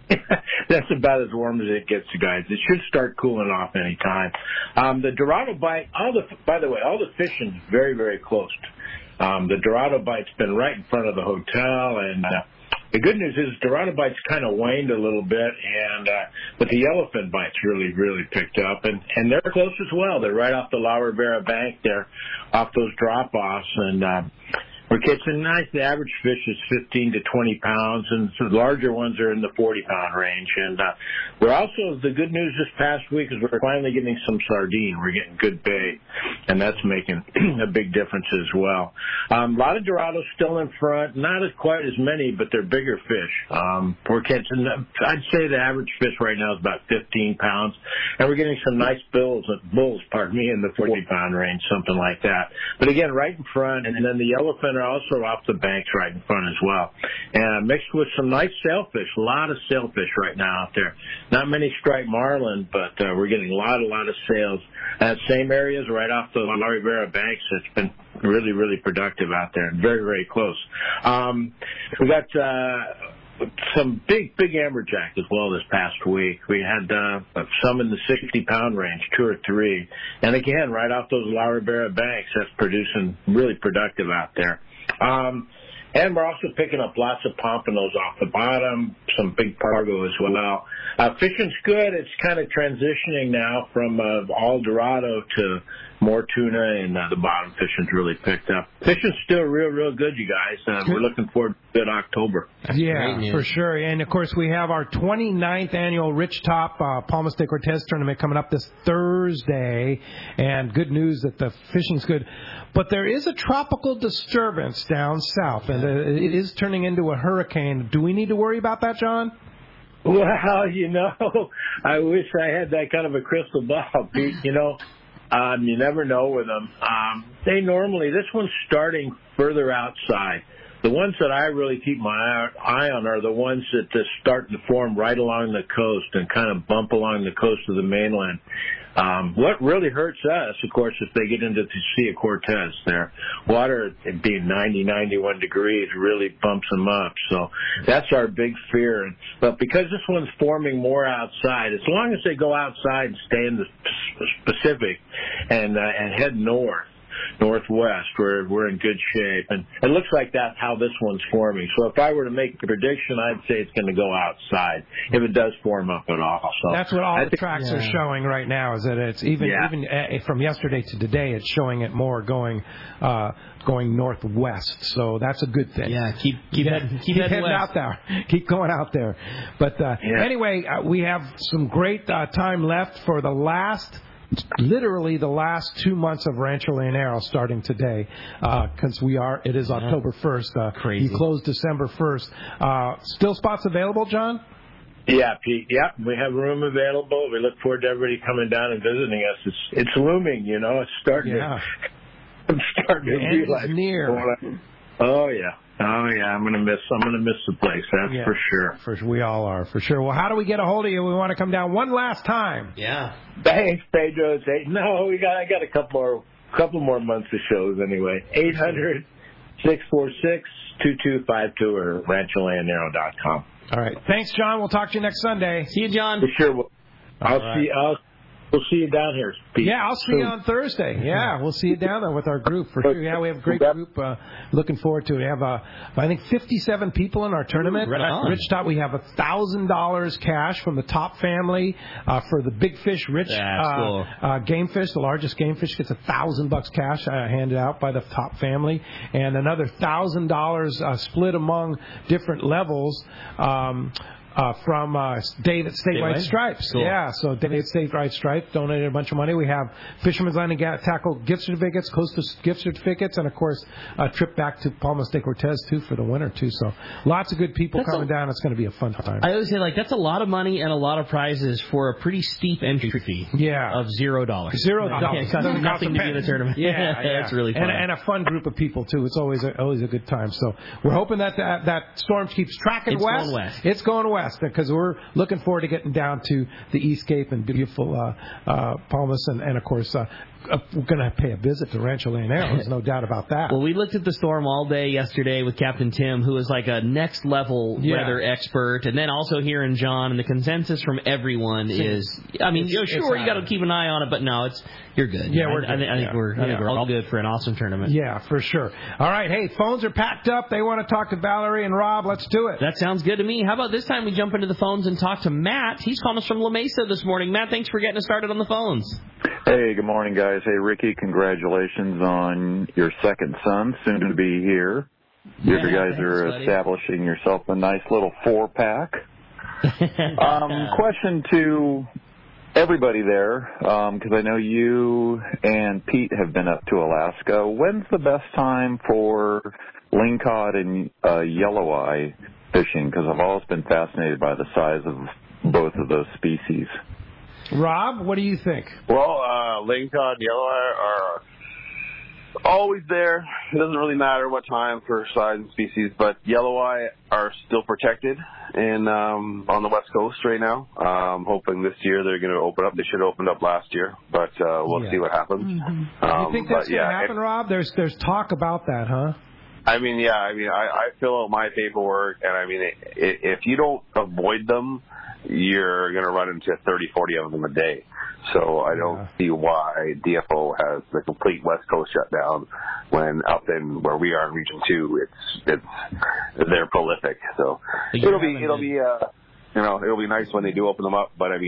That's about as warm as it gets, guys. It should start cooling off any time. Um, the Dorado bite, all the, by the way, all the fishing's very, very close. Um, the Dorado bite's been right in front of the hotel, and uh, the good news is Dorado bite's kind of waned a little bit, and uh, but the yellowfin bite's really, really picked up, and, and they're close as well. They're right off the La Ribera bank. They're off those drop-offs, and uh, we're catching nice. The average fish is fifteen to twenty pounds, and so the larger ones are in the forty pound range. And uh, we're also, the good news this past week is we're finally getting some sardine. We're getting good bait, and that's making a big difference as well. Um, a lot of Dorados still in front, not as quite as many, but they're bigger fish. Um, we're catching, I'd say the average fish right now is about fifteen pounds, and we're getting some nice bills, bulls, pardon me, in the forty pound range, something like that. But again, right in front, and then the yellowfin are also off the banks right in front as well. And mixed with some nice sailfish, a lot of sailfish right now out there. Not many striped marlin, but uh, we're getting a lot, a lot of sails. Uh, same areas right off the La Ribera banks. It's been really, really productive out there, and very, very close. Um, we got uh, some big, big amberjack as well this past week. We had uh, some in the sixty pound range, two or three. And again, right off those La Ribera banks, that's producing really productive out there. Um, and we're also picking up lots of pompanos off the bottom, some big pargo as well. Uh, fishing's good. It's kind of transitioning now from uh, all Dorado to more tuna, and uh, the bottom fishing's really picked up. Fishing's still real, real good, you guys. Uh, we're looking forward to good October. Yeah, for sure. And, of course, we have our twenty-ninth annual Rich Top uh, Palmas de Cortez tournament coming up this Thursday. And good news that the fishing's good. But there is a tropical disturbance down south, and uh, it is turning into a hurricane. Do we need to worry about that, John? Well, you know, I wish I had that kind of a crystal ball, Pete. You know, um, you never know with them. Um, they normally, this one's starting further outside. The ones that I really keep my eye on are the ones that just start to form right along the coast and kind of bump along the coast of the mainland. Um, what really hurts us, of course, if they get into the Sea of Cortez there. Water being ninety, ninety-one degrees really bumps them up. So that's our big fear. But because this one's forming more outside, as long as they go outside and stay in the Pacific and, uh, and head north, northwest, we're we're in good shape, and it looks like that's how this one's forming. So if I were to make a prediction, I'd say it's going to go outside if it does form up at all. So that's what all I the think, tracks yeah. are showing right now. Is that it's even yeah. even uh, from yesterday to today, it's showing it more going uh, going northwest. So that's a good thing. Yeah, keep keep yeah. heading, keep, keep heading heading west. out there. Keep going out there. But uh, yeah. anyway, uh, we have some great uh, time left for the last. Literally the last two months of Rancho Leonero starting today, because uh, we are. It is October first. Uh, Crazy. You closed December first. Uh, still spots available, John? Yeah, Pete. Yep, we have room available. We look forward to everybody coming down and visiting us. It's it's looming, you know. It's starting. Yeah. To, I'm starting the to end realize. is near. Oh yeah. Oh yeah, I'm gonna miss. I'm gonna miss the place. That's yeah, for sure. For sure, we all are for sure. Well, how do we get a hold of you? We want to come down one last time. Yeah. Thanks, Pedro. Say, no, we got. I got a couple more, couple more months of shows anyway. Eight hundred six four six two two five two or rancho leonero dot com. All right. Thanks, John. We'll talk to you next Sunday. See you, John. For sure. We'll, I'll right. see. I'll. We'll see you down here, Pete. Yeah, I'll see you on Thursday. Yeah, we'll see you down there with our group for sure. Yeah, we have a great group. Uh, looking forward to it. We have, uh, I think, fifty-seven people in our tournament. Right on. Rich Top, we have one thousand dollars cash from the Top family uh, for the Big Fish Rich That's uh, cool. uh, Game Fish. The largest game fish gets one thousand bucks cash uh, handed out by the Top family. And another one thousand dollars uh, split among different levels. Um Uh, from uh, Dave at Statewide Statewide? Stripes. Cool. Yeah, so Dave at Statewide Stripes donated a bunch of money. We have Fisherman's Landing Tackle gift certificates, Coastal gift certificates, and, of course, a trip back to Palmas de Cortez, too, for the winter, too. So lots of good people That's coming a, down. It's going to be a fun time. I always say, like, that's a lot of money and a lot of prizes for a pretty steep entry fee yeah. of zero dollars. Zero dollars. It costs nothing to be in the tournament. Yeah, yeah. That's really fun. And, and a fun group of people, too. It's always a, always a good time. So we're hoping that that, that storm keeps tracking it's west. Going west. It's going west because we're looking forward to getting down to the East Cape and beautiful uh, uh, Palmas, and, and of course, uh, uh, we're going to pay a visit to Rancho Leonero. There's no doubt about that. Well, we looked at the storm all day yesterday with Captain Tim, who is like a next level yeah. weather expert, and then also hearing John. And the consensus from everyone See, is, I mean, it's, you know, sure, you got to keep an eye on it, but no, it's you're good. Yeah, we're I, good. I, I think yeah. we're, I think yeah. we're all good for an awesome tournament. Yeah, for sure. All right, hey, phones are packed up. They want to talk to Valerie and Rob. Let's do it. That sounds good to me. How about this time we jump into the phones and talk to Matt? He's calling us from La Mesa this morning. Matt, thanks for getting us started on the phones. Hey, good morning, guys. Hey, Ricky, congratulations on your second son, soon to be here. Yeah, you guys thanks, are buddy. establishing yourself a nice little four-pack. um, question to everybody there, because um, I know you and Pete have been up to Alaska. When's the best time for lingcod and uh, yelloweye fishing? Because I've always been fascinated by the size of both of those species. Rob, what do you think? Well, uh, lingcod and yelloweye are always there. It doesn't really matter what time for size and species, but yelloweye are still protected in um, on the West Coast right now. Um, hoping this year they're going to open up. They should have opened up last year, but uh, we'll yeah. see what happens. Mm-hmm. Um, you think that's going to yeah, happen, it, Rob? There's there's talk about that, huh? I mean, yeah. I mean, I, I fill out my paperwork, and I mean, it, it, if you don't avoid them, you're going to run into thirty, forty of them a day. So I don't yeah. see why D F O has the complete West Coast shut down when up in where we are in Region Two, it's it's they're prolific. So it'll be it'll be uh you know it'll be nice when they do open them up. But I mean,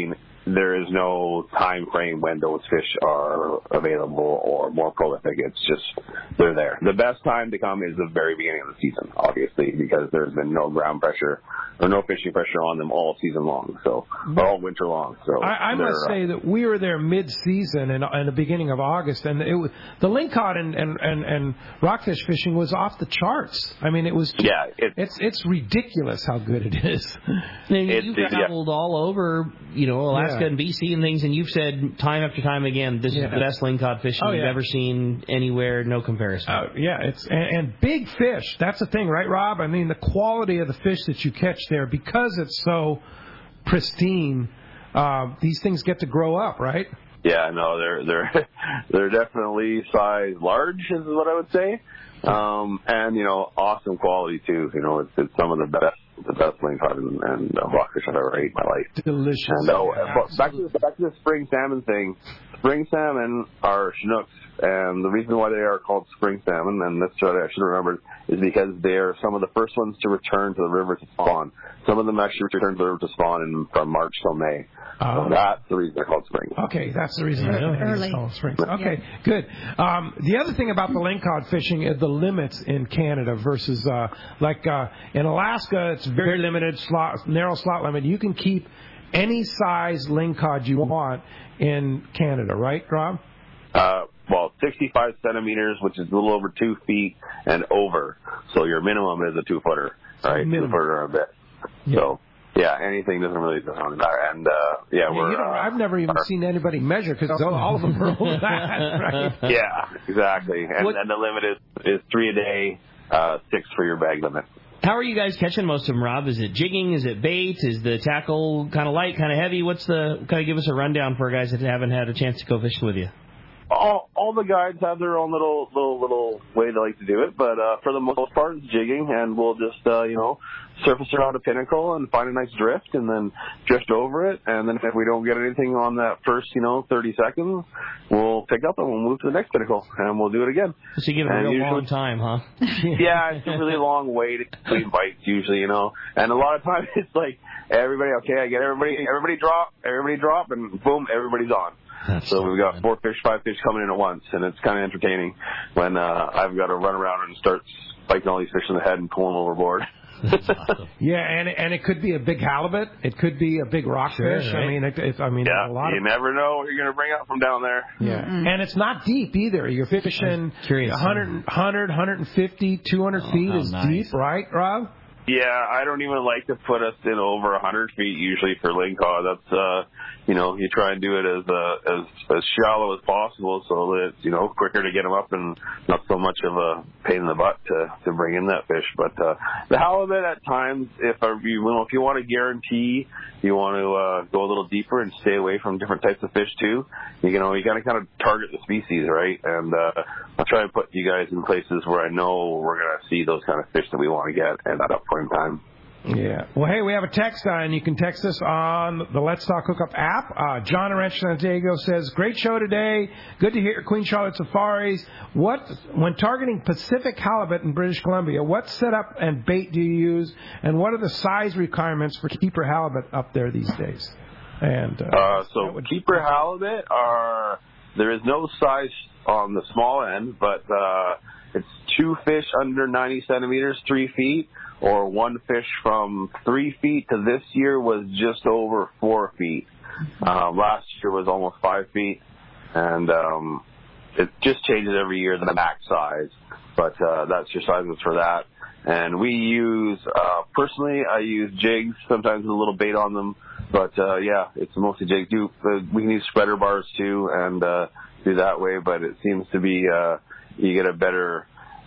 there is no time frame when those fish are available or more prolific. It's just they're there. The best time to come is the very beginning of the season, obviously, because there's been no ground pressure or no fishing pressure on them all season long, so or all winter long. So I, I must say that we were there mid-season in, in the beginning of August, and it was, the lingcod and, and, and, and rockfish fishing was off the charts. I mean, it was just, yeah, it, it's it's ridiculous how good it is. And you've traveled yeah. all over, you know, Alaska yeah. and B C and things, and you've said time after time again, this yeah. is the best lingcod fishing oh, you've yeah. ever seen anywhere, no comparison. Uh, yeah, it's and, and big fish. That's the thing, right, Rob? I mean, the quality of the fish that you catch there, because it's so pristine, uh, these things get to grow up, right? Yeah, no, they're they're they're definitely size large, is what I would say, um, and you know, awesome quality too. You know, it's, it's some of the best. The best lingcod and, and uh, rockfish I've ever ate in my life. Delicious. And, uh, but back to, the, back to the spring salmon thing. Spring salmon are Chinooks, and the reason why they are called spring salmon, and that's what I should remember, is because they are some of the first ones to return to the river to spawn. Some of them actually return to the river to spawn in, from March till May. Oh. So that's the reason they're called spring. Okay, that's the reason they're called spring. Okay, yeah. good. Um, the other thing about the lingcod fishing is the limits in Canada versus, uh, like uh, in Alaska, it's very limited, slot, narrow slot limit. You can keep any size lingcod you want in Canada, right, Rob? Uh, well, sixty-five centimeters, which is a little over two feet, and over. So your minimum is a two-footer, right? Minimum. Two-footer or a bit. Yeah. So, yeah, anything doesn't really sound matter. And, uh, yeah, yeah we're... You know, I've never even our, seen anybody measure, because all of them are over that, right? Yeah, exactly. And, and the limit is, is three a day, uh, six for your bag limit. How are you guys catching most of them, Rob? Is it jigging? Is it bait? Is the tackle kind of light, kind of heavy? What's the... Kind of give us a rundown for guys that haven't had a chance to go fishing with you. All, all the guides have their own little little little way they like to do it, but uh, for the most part, it's jigging, and we'll just uh, you know surface around a pinnacle and find a nice drift, and then drift over it, and then if we don't get anything on that first you know thirty seconds, we'll pick up and we'll move to the next pinnacle, and we'll do it again. So you give it a real long time, huh? Yeah, it's a really long wait between bites usually, you know, and a lot of times it's like everybody, okay, I get everybody, everybody drop, everybody drop, and boom, everybody's on. That's so we've got four fish, five fish coming in at once, and it's kind of entertaining when uh, I've got to run around and start spiking all these fish in the head and pull them overboard. Awesome. Yeah, and and it could be a big halibut. It could be a big rockfish. Sure, right? I mean, it, it, I mean, yeah, a lot you of... never know what you're going to bring up from down there. Yeah, mm-hmm. And it's not deep either. You're fishing one hundred, one hundred, one fifty, two hundred oh, feet is nice. Deep, right, Rob? Yeah, I don't even like to put us in over one hundred feet usually for lingcod. That's, uh, you know, you try and do it as uh, as as shallow as possible so that it's, you know, quicker to get them up and not so much of a pain in the butt to, to bring in that fish. But uh, the halibut at times, if uh, you, you know, if you want to guarantee you want to uh, go a little deeper and stay away from different types of fish too, you know, you got to kind of target the species, right? And uh, I'll try and put you guys in places where I know we're going to see those kind of fish that we want to get at that point in time. Yeah. Well, hey, we have a text, uh, and you can text us on the Let's Talk Hookup app. Uh, John in Rancho San Diego says, great show today. Good to hear Queen Charlotte Safaris. What, when targeting Pacific halibut in British Columbia, what setup and bait do you use, and what are the size requirements for keeper halibut up there these days? And uh, uh, So keeper halibut are, there is no size on the small end, but uh, it's two fish under ninety centimeters, three feet, or one fish from three feet to this year was just over four feet. Uh, last year was almost five feet, and um, it just changes every year, the max size. But uh, that's your sizes for that. And we use, uh, personally, I use jigs, sometimes with a little bait on them. But, uh, yeah, it's mostly jigs. Do, uh, we can use spreader bars, too, and uh, do that way. But it seems to be uh, you get a better...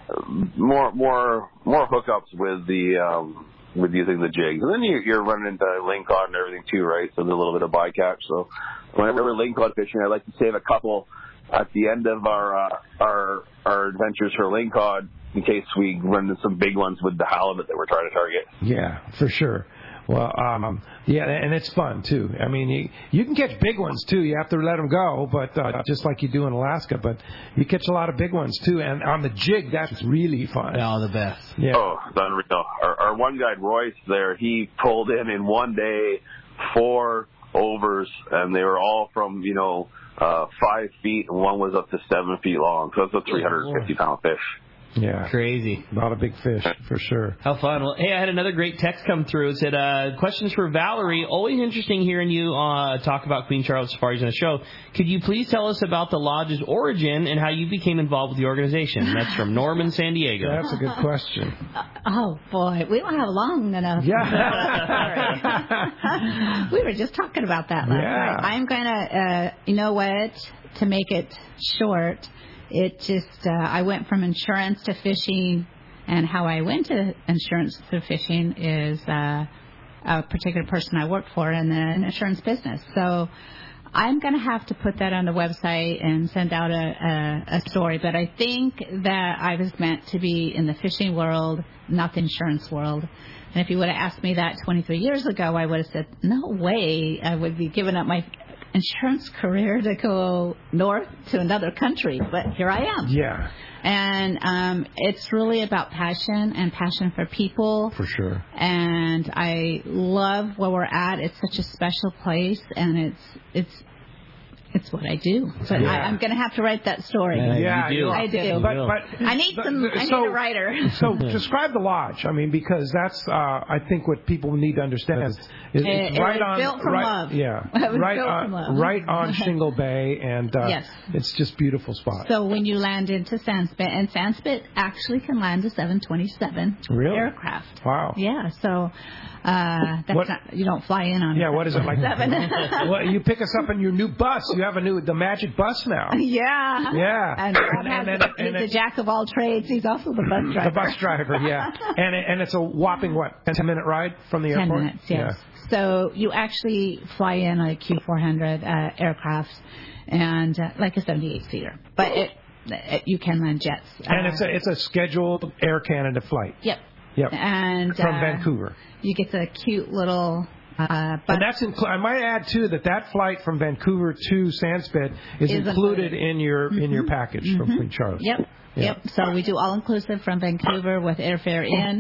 More, more, more hookups with the um, with using the jigs, and then you, you're running into lingcod and everything too, right? So there's a little bit of bycatch. So whenever we're lingcod fishing, I like to save a couple at the end of our uh, our our adventures for lingcod in case we run into some big ones with the halibut that we're trying to target. Yeah, for sure. Well, um, yeah, and it's fun, too. I mean, you, you can catch big ones, too. You have to let them go, but uh, just like you do in Alaska. But you catch a lot of big ones, too. And on the jig, that's really fun. Oh, the best. Yeah. Oh, it's unreal. Our, our one guy, Royce, there, he pulled in in one day four overs, and they were all from, you know, uh, five feet, and one was up to seven feet long. So that's a three hundred fifty pound fish. Yeah. Crazy. A lot of big fish, for sure. How fun. Well, hey, I had another great text come through. It said, uh, questions for Valerie. Always interesting hearing you uh, talk about Queen Charlotte Safaris on the show. Could you please tell us about the lodge's origin and how you became involved with the organization? That's from Norman, San Diego. That's a good question. Uh, oh, boy. We don't have long enough. Yeah. We were just talking about that last Yeah. night. I'm going to, uh, you know what, to make it short, it just, uh, I went from insurance to fishing, and how I went to insurance to fishing is uh, a particular person I worked for in the insurance business. So I'm going to have to put that on the website and send out a, a, a story. But I think that I was meant to be in the fishing world, not the insurance world. And if you would have asked me that twenty-three years ago, I would have said, no way I would be giving up my insurance career to go north to another country, but here I am. Yeah. And um, it's really about passion and passion for people. For sure. And I love where we're at. It's such a special place, and it's it's it's what I do. But Yeah. I, I'm going to have to write that story. Yeah, you do. I do. But, but I need some. but- I need so- a writer. So describe the lodge. I mean, because that's uh, I think what people need to understand is, is It- it's it right was on built from right, love. yeah, It was right built on from love. right on Shingle Bay, and uh, Yes. it's just beautiful spot. So when you land into Sandspit, and Sandspit actually can land a seven twenty-seven Really? aircraft. Wow. Yeah. So uh, that's What- not, you don't fly in on. Yeah, a what is it like? seven Well, you pick us up in your new bus. You have a new the Magic bus now. Yeah. Yeah. And Rob And- has and- the, and he's it- the jack of all trades. He's also the bus driver. The bus driver, yeah, and it, and it's a whopping what ten minute ride from the Ten airport. minutes, yes. So you actually fly in a Q four hundred uh, aircraft, and uh, like a seventy-eight seater, but it, it you can land jets. Yeah. And Uh, it's a it's a scheduled Air Canada flight. Yep. Yep. And From uh, Vancouver. You get the cute little. Uh, but And that's inclu- I might add too that that flight from Vancouver to Sandspit is, Is included included. in your in your Mhm. package from Mhm. Queen Charlotte. Yep. Yeah. Yep. So we do all inclusive from Vancouver with airfare in.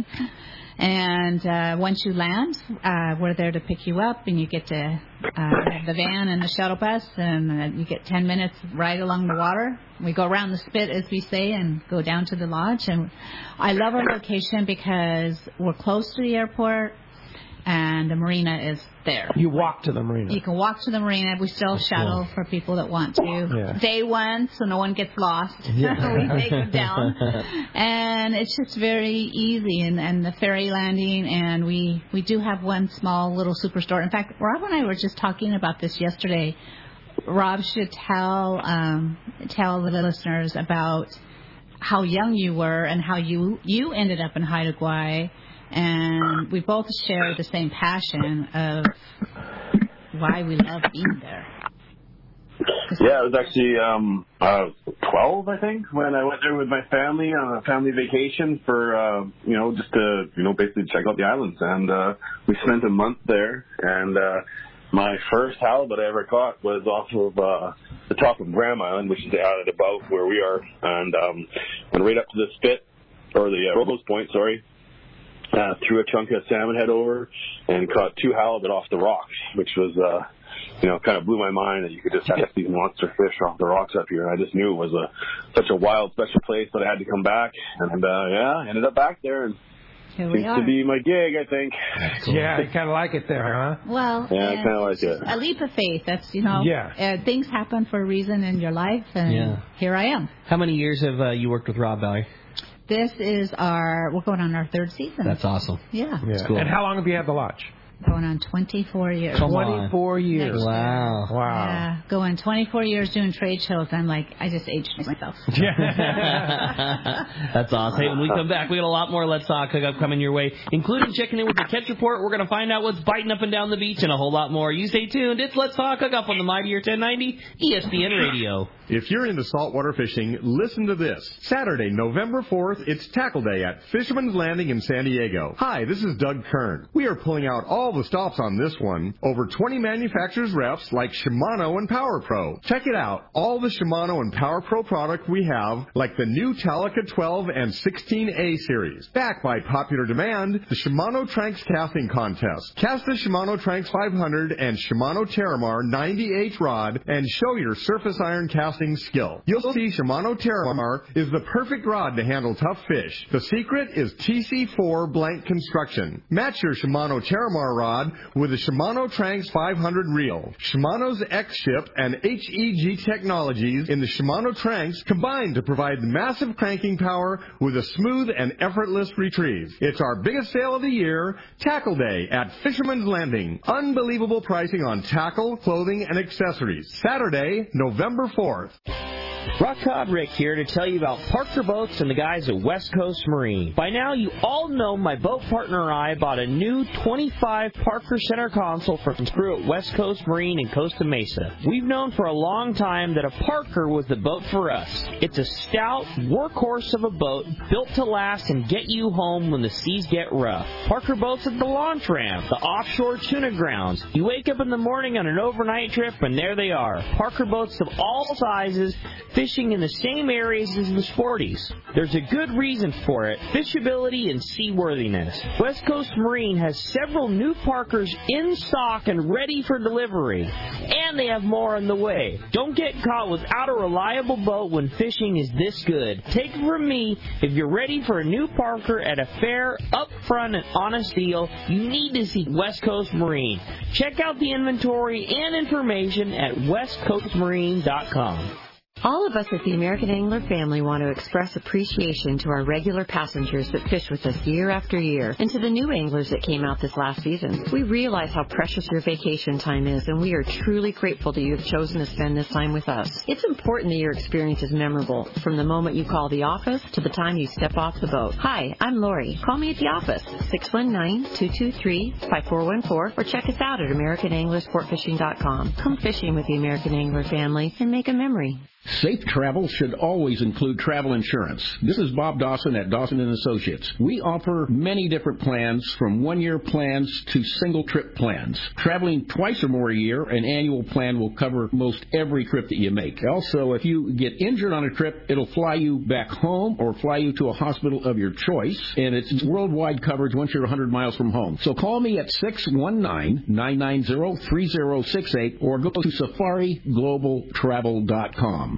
And uh, once you land, uh, we're there to pick you up, and you get to uh, the van and the shuttle bus, and uh, you get ten minutes right along the water. We go around the spit, as we say, and go down to the lodge. And I love our location because we're close to the airport, and the marina is there. You walk to the marina. You can walk to the marina. We still shuttle for people that want to. Yeah. Day one, so no one gets lost. Yeah. We take them down. And it's just very easy. And, and the ferry landing, and we, we do have one small little superstore. In fact, Rob and I were just talking about this yesterday. Rob should tell um, tell the listeners about how young you were and how you, you ended up in Haida Gwaii. And we both share the same passion of why we love being there. Yeah, it was actually um, uh, twelve, I think, when I went there with my family on a family vacation for, uh, you know, just to, you know, basically check out the islands. And uh, we spent a month there. And uh, my first halibut I ever caught was off of uh, the top of Graham Island, which is out at about where we are. And um, went right up to the spit, or the uh, Robles Point, sorry. Uh, threw a chunk of salmon head over and caught two halibut off the rocks, which was, uh, you know, kind of blew my mind that you could just catch these monster fish off the rocks up here. And I just knew it was a such a wild, special place that I had to come back. And, uh, yeah, I ended up back there, and Here we seems are. to be my gig, I think. Yeah, you kind of like it there, huh? Well, Yeah, I and kinda like it. a leap of faith. That's, you know, Yeah. uh, things happen for a reason in your life, and Yeah. here I am. How many years have uh, you worked with Rob, Valerie? This is our, we're going on our third season. That's awesome. Yeah. Yeah. cool. And how long have you had the lodge? Going on twenty-four years. Come on. twenty-four years. Next year. Wow. Wow. Yeah, going twenty-four years doing trade shows. I'm like, I just aged myself. That's awesome. Hey, when we come back, we got a lot more Let's Talk Hookup coming your way, including checking in with the catch report. We're going to find out what's biting up and down the beach and a whole lot more. You stay tuned. It's Let's Talk Hookup on the Mightier ten ninety E S P N Radio. If you're into saltwater fishing, listen to this. Saturday, November fourth, it's Tackle Day at Fisherman's Landing in San Diego. Hi, this is Doug Kern. We are pulling out all all the stops on this one. Over twenty manufacturers reps like Shimano and Power Pro. Check it out. All the Shimano and Power Pro product we have, like the new Talica twelve and sixteen A series. Backed by popular demand, the Shimano Tranx Casting Contest. Cast the Shimano Tranx five hundred and Shimano Terramar ninety H rod and show your surface iron casting skill. You'll see Shimano Terramar is the perfect rod to handle tough fish. The secret is T C four blank construction. Match your Shimano Terramar rod with a Shimano Tranx five hundred reel. Shimano's X-Ship and H E G technologies in the Shimano Tranx combine to provide massive cranking power with a smooth and effortless retrieve. It's our biggest sale of the year, Tackle Day at Fisherman's Landing. Unbelievable pricing on tackle, clothing, and accessories. Saturday, November fourth. Rock Cod Rick here to tell you about Parker Boats and the guys at West Coast Marine. By now, you all know my boat partner and I bought a new twenty-five Parker center console from crew at West Coast Marine in Costa Mesa. We've known for a long time that a Parker was the boat for us. It's a stout workhorse of a boat built to last and get you home when the seas get rough. Parker Boats at the launch ramp, the offshore tuna grounds. You wake up in the morning on an overnight trip and there they are. Parker Boats of all sizes, fishing in the same areas as the Sporties. There's a good reason for it, fishability and seaworthiness. West Coast Marine has several new Parkers in stock and ready for delivery. And they have more on the way. Don't get caught without a reliable boat when fishing is this good. Take it from me, if you're ready for a new Parker at a fair, upfront, and honest deal, you need to see West Coast Marine. Check out the inventory and information at west coast marine dot com. All of us at the American Angler family want to express appreciation to our regular passengers that fish with us year after year, and to the new anglers that came out this last season. We realize how precious your vacation time is, and we are truly grateful that you have chosen to spend this time with us. It's important that your experience is memorable, from the moment you call the office to the time you step off the boat. Hi, I'm Lori. Call me at the office, six one nine, two two three, five four one four, or check us out at american angler sport fishing dot com. Come fishing with the American Angler family and make a memory. Safe travel should always include travel insurance. This is Bob Dawson at Dawson and Associates. We offer many different plans, from one-year plans to single-trip plans. Traveling twice or more a year, an annual plan will cover most every trip that you make. Also, if you get injured on a trip, it'll fly you back home or fly you to a hospital of your choice, and it's worldwide coverage once you're one hundred miles from home. So call me at six one nine, nine nine zero, three zero six eight or go to safari global travel dot com.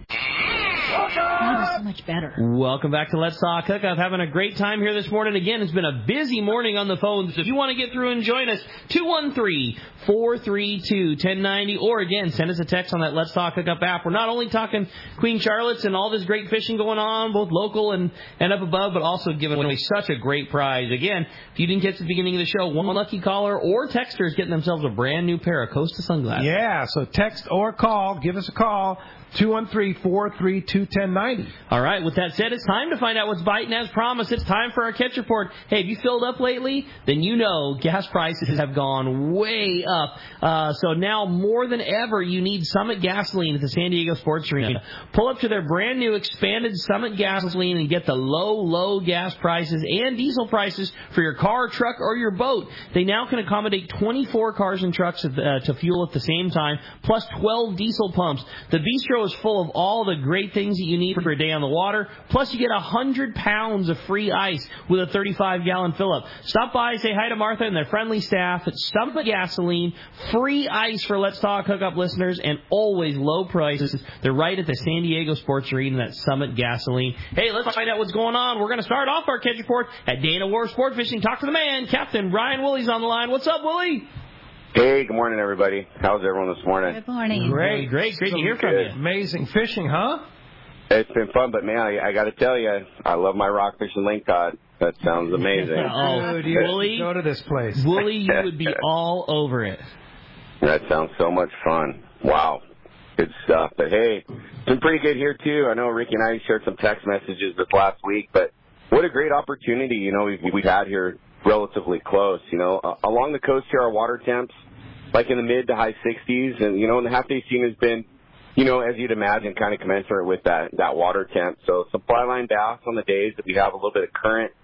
That was so much better. Welcome back to Let's Talk Hookup. Having a great time here this morning. Again, it's been a busy morning on the phones. If you want to get through and join us, two one three, four three two, one zero nine zero, or again, send us a text on that Let's Talk Hookup app. We're not only talking Queen Charlotte's and all this great fishing going on, both local and, and up above, but also giving away such a great prize. Again, if you didn't catch the beginning of the show, one lucky caller or texter is getting themselves a brand new pair of Costa sunglasses. Yeah, so text or call. Give us a call. two one three, four three two, one zero nine zero. All right, with that said, it's time to find out what's biting. As promised, it's time for our catch report. Hey, have you filled up lately? Then you know gas prices have gone way up. Uh, so now more than ever, you need Summit Gasoline at the San Diego Sports Arena. Pull up to their brand new expanded Summit Gasoline and get the low, low gas prices and diesel prices for your car, truck, or your boat. They now can accommodate twenty-four cars and trucks uh, to fuel at the same time, plus twelve diesel pumps. The Bistro is full of all the great things that you need for a day on the water. Plus, you get one hundred pounds of free ice with a thirty-five gallon fill-up. Stop by, say hi to Martha and their friendly staff at Summit Gasoline. Free ice for Let's Talk Hookup listeners, and always low prices. They're right at the San Diego Sports Arena at Summit Gasoline. Hey, let's find out what's going on. We're going to start off our catch report at Dana Wharf Sport Fishing. Talk to the man, Captain Brian Woolley's on the line. What's up, Woolley? Hey, good morning, everybody. How's everyone this morning? Good morning. Great, great, great to hear from you. Amazing fishing, huh? It's been fun, but man, I, I got to tell you, I love my rockfish and link cod. That sounds amazing. Oh, Dude, you Woolley, go to this place. Woolley, you would be all over it. That sounds so much fun. Wow. Good stuff. But hey, it's been pretty good here, too. I know Ricky and I shared some text messages this last week, but what a great opportunity, you know, we've, we've had here relatively close. You know, uh, along the coast here, our water temps, like in the mid to high sixties, and, you know, and the half-day scene has been, you know, as you'd imagine, kind of commensurate with that, that water temp. So some fly line bass on the days that we have a little bit of current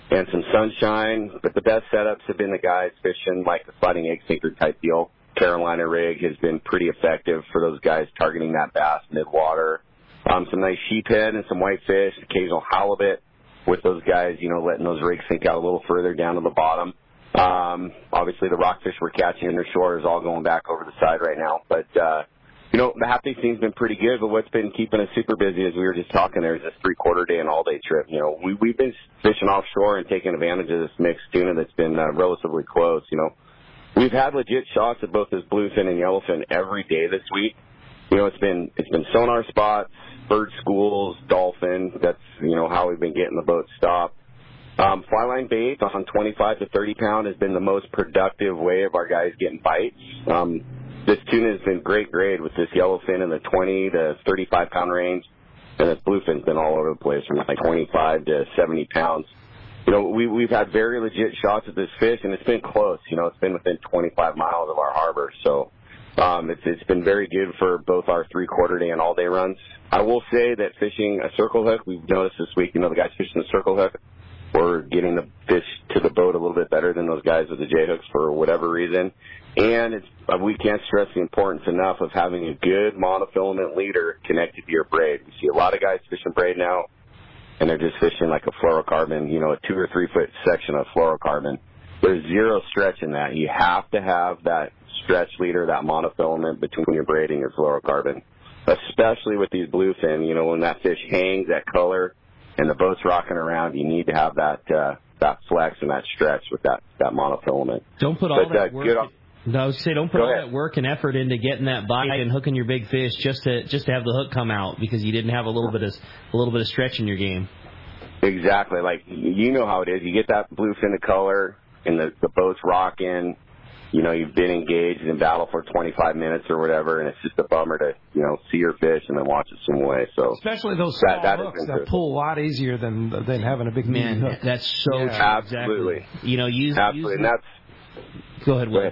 and some sunshine. But the best setups have been the guys fishing like the sliding egg sinker type deal. Carolina rig has been pretty effective for those guys targeting that bass mid-water. Um, some nice sheephead and some whitefish, occasional halibut with those guys, you know, letting those rigs sink out a little further down to the bottom. Um, obviously, the rockfish we're catching in the shore is all going back over the side right now. But, uh, you know, the half-day scene's been pretty good, but what's been keeping us super busy, as we were just talking there, is this three-quarter day and all-day trip. You know, we, we've been fishing offshore and taking advantage of this mixed tuna that's been uh, relatively close, you know. We've had legit shots of both this bluefin and yellowfin every day this week. You know, it's been it's been sonar spots, bird schools, dolphin. That's, you know, how we've been getting the boat stopped. Um, fly line bait on twenty-five to thirty pound has been the most productive way of our guys getting bites. Um, this tuna has been great grade with this yellowfin in the twenty to thirty-five pound range, and this bluefin's been all over the place from like twenty-five to seventy pounds. You know, we, we've had very legit shots at this fish, and it's been close. You know, it's been within twenty-five miles of our harbor. So um, it's, it's been very good for both our three-quarter day and all-day runs. I will say that fishing a circle hook, we've noticed this week, you know, the guys fishing the circle hook, we're getting the fish to the boat a little bit better than those guys with the J-hooks for whatever reason. And it's, uh, we can't stress the importance enough of having a good monofilament leader connected to your braid. We see a lot of guys fishing braid now, and they're just fishing like a fluorocarbon, you know, a two or three foot section of fluorocarbon. There's zero stretch in that. You have to have that stretch leader, that monofilament between your braiding and fluorocarbon, especially with these bluefin. You know, when that fish hangs, that color, and the boat's rocking around, you need to have that uh, that flex and that stretch with that, that monofilament. Don't put all but, that uh, work. good on- No, I was say don't put Go all ahead. that work and effort into getting that bite and hooking your big fish just to just to have the hook come out because you didn't have a little bit of a little bit of stretch in your game. Exactly. Like, you know how it is. You get that bluefin to color, and the, the boat's rocking. You know, you've been engaged in battle for twenty-five minutes or whatever, and it's just a bummer to, you know, see your fish and then watch it swim away. So Especially those that, small that has hooks been that good. pull a lot easier than than having a big Man, meaty hook. that's so Yeah. true. Absolutely. Exactly. You know, use Absolutely. use And that's... Go ahead, Will.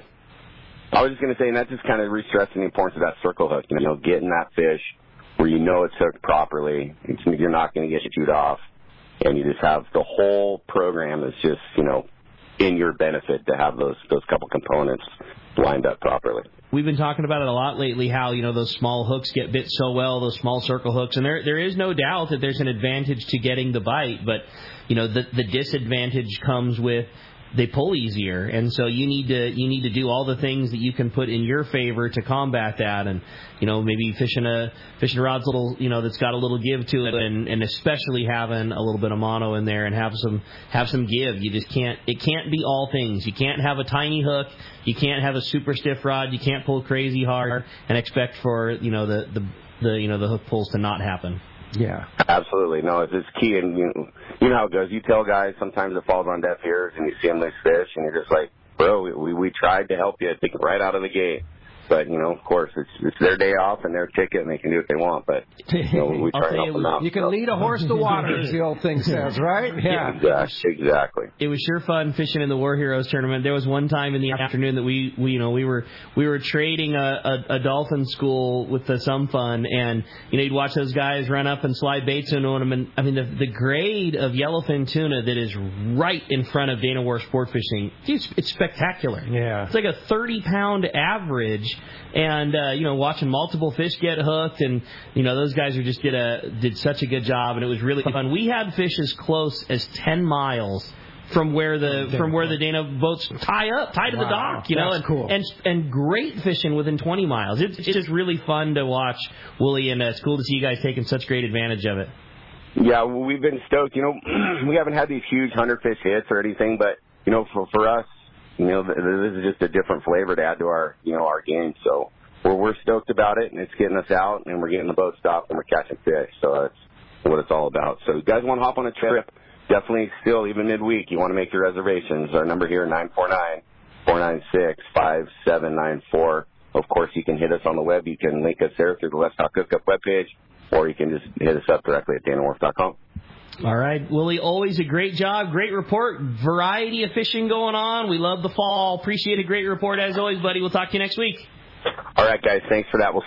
I was just going to say, and that's just kind of re-stressing the importance of that circle hook. You know, getting that fish where you know it's hooked properly. It's, you're not going to get chewed off. And you just have the whole program is just, you know, in your benefit to have those those couple components lined up properly. We've been talking about it a lot lately, how, you know, those small hooks get bit so well, those small circle hooks. And there there is no doubt that there's an advantage to getting the bite. But, you know, the, the disadvantage comes with they pull easier, and so you need to you need to do all the things that you can put in your favor to combat that, and you know maybe fishing a fishing a rod's little you know that's got a little give to it, and, and especially having a little bit of mono in there and have some have some give. You just can't it can't be all things. You can't have a tiny hook, you can't have a super stiff rod, you can't pull crazy hard and expect for you know the the, the you know the hook pulls to not happen. Yeah. Absolutely. No, it's, it's key. And you know, you know how it goes. You tell guys sometimes it falls on deaf ears and you see them lose fish and you're just like, bro, we, we, we tried to help you take it right out of the gate. But, you know, of course, it's it's their day off and their ticket and they can do what they want. But, you know, we try to help them out. You can so. lead a horse to water, as the old thing says, right? Yeah. Exactly. exactly. It was sure fun fishing in the War Heroes tournament. There was one time in the afternoon that we, we you know, we were we were trading a, a, a dolphin school with the some fun, and you know, you'd watch those guys run up and slide baits into them. And I mean, the the grade of yellowfin tuna that is right in front of Dana War Sport Fishing, it's, it's spectacular. Yeah. It's like a thirty pound average. And uh, you know, watching multiple fish get hooked, and you know, those guys who just did a did such a good job, and it was really fun. We had fish as close as ten miles from where the from where the Dana boats tie up, tie to Wow, the dock, you know, that's and, cool. and and great fishing within twenty miles. It's, it's just really fun to watch, Wooly, and uh, it's cool to see you guys taking such great advantage of it. Yeah, well, we've been stoked. You know, we haven't had these huge hundred fish hits or anything, but you know, for for us, you know, this is just a different flavor to add to our you know our game. So we're we're stoked about it, and it's getting us out, and we're getting the boat stopped, and we're catching fish. So that's what it's all about. So you guys want to hop on a trip? Definitely, still even midweek, you want to make your reservations. Our number here nine four nine, four nine six, five seven nine four. Of course, you can hit us on the web. You can link us there through the Let's Talk Hookup webpage, or you can just hit us up directly at dana wharf dot com. All right, Willie, always a great job, great report, variety of fishing going on. We love the fall. Appreciate a great report as always, buddy. We'll talk to you next week. All right, guys. Thanks for that. We'll see you.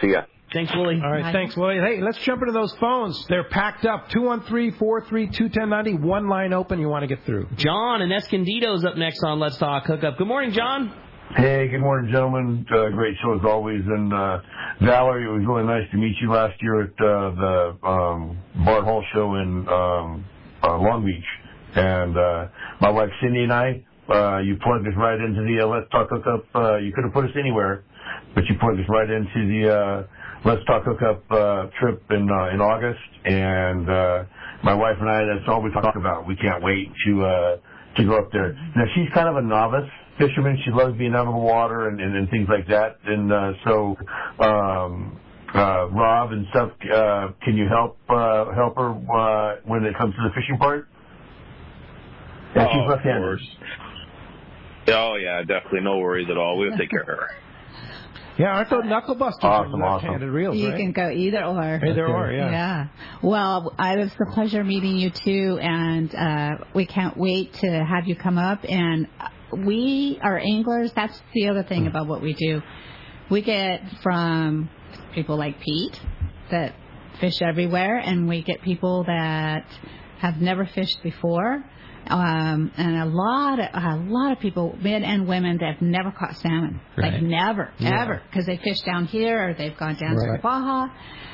Thanks, Willie. All right, Bye. thanks, Willie. Hey, let's jump into those phones. They're packed up. two one three, four three two, one oh nine oh. One line open. You want to get through. John in Escondido's up next on Let's Talk Hookup. Good morning, John. Hey, good morning, gentlemen. Uh, great show as always. And uh, Valerie, it was really nice to meet you last year at uh, the um, Bart Hall show in um, uh, Long Beach. And uh, my wife Cindy and I, uh, you plugged us right into the uh, Let's Talk Hookup. Uh, you could have put us anywhere, but you plugged us right into the uh, Let's Talk Hookup uh, trip in uh, in August. And uh, my wife and I, that's all we talk about. We can't wait to uh, to go up there. Now she's kind of a novice fisherman. She loves being out of the water and, and, and things like that. And uh, so, um, uh, Rob and stuff, uh, can you help uh, help her uh, when it comes to the fishing part? Yeah, oh, she's left-handed. Oh, yeah, definitely. No worries at all. We'll take care of her. Yeah, I thought knuckle busters awesome, are left-handed awesome. reels, You right? can go either or. Either or, yeah. Yeah. Well, I was a pleasure meeting you too, and uh, we can't wait to have you come up. And we are anglers. That's the other thing about what we do. We get from people like Pete that fish everywhere, and we get people that have never fished before. Um, and a lot of a lot of people, men and women, that have never caught salmon, Right. like never, Yeah. ever, because they fish down here or they've gone down Right. to Baja,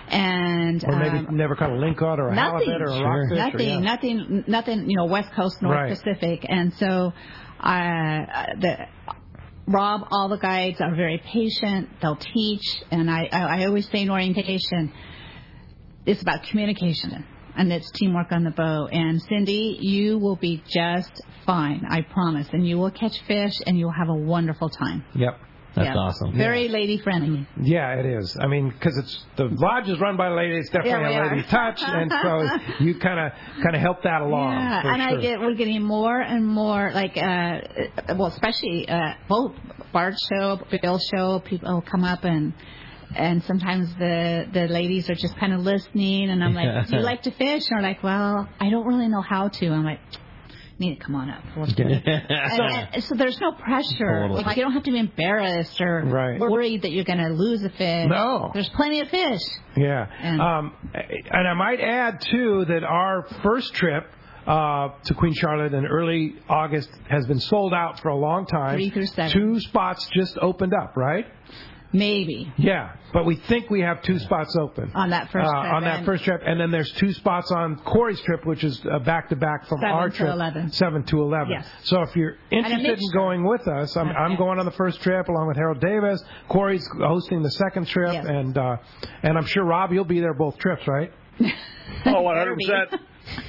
and Or maybe um, never caught a lingcod or a nothing, halibut or a rockfish. nothing, or, yeah. nothing, nothing. You know, West Coast, North Right. Pacific, and so uh, the. Rob, all the guides are very patient. They'll teach, and I, I, I always say in orientation, it's about communication, and it's teamwork on the boat. And Cindy, you will be just fine, I promise. And you will catch fish, and you will have a wonderful time. Yep. That's Yep. awesome. Very lady friendly. Yeah, it is. I mean, because it's the lodge is run by ladies, definitely Yeah, we a lady are. touch, and so you kind of kind of help that along. Yeah, for and sure. I get we're getting more and more like uh well, especially uh both Bart show, Bill show, people come up and and sometimes the the ladies are just kind of listening, and I'm like, do you like to fish? And they're like, well, I don't really know how to. I'm like, you need to come on up. and, and, so there's no pressure. Totally. Like you don't have to be embarrassed or Right. worried that you're going to lose a fish. No. There's plenty of fish. Yeah. And- Um, and I might add, too, that our first trip uh, to Queen Charlotte in early August has been sold out for a long time. Three through seven. Two spots just opened up, right? Maybe. Yeah, but we think we have two spots open. On that first uh, trip, On that and- first trip. And then there's two spots on Corey's trip, which is uh, back-to-back from Seven our to trip. eleven. seven to eleven. Yes. So if you're And a interested in mixture. going with us, I'm, I'm going on the first trip along with Harold Davis. Corey's hosting the second trip. Yes. And, uh, and I'm sure, Rob, you'll be there both trips, right? Oh, one hundred percent.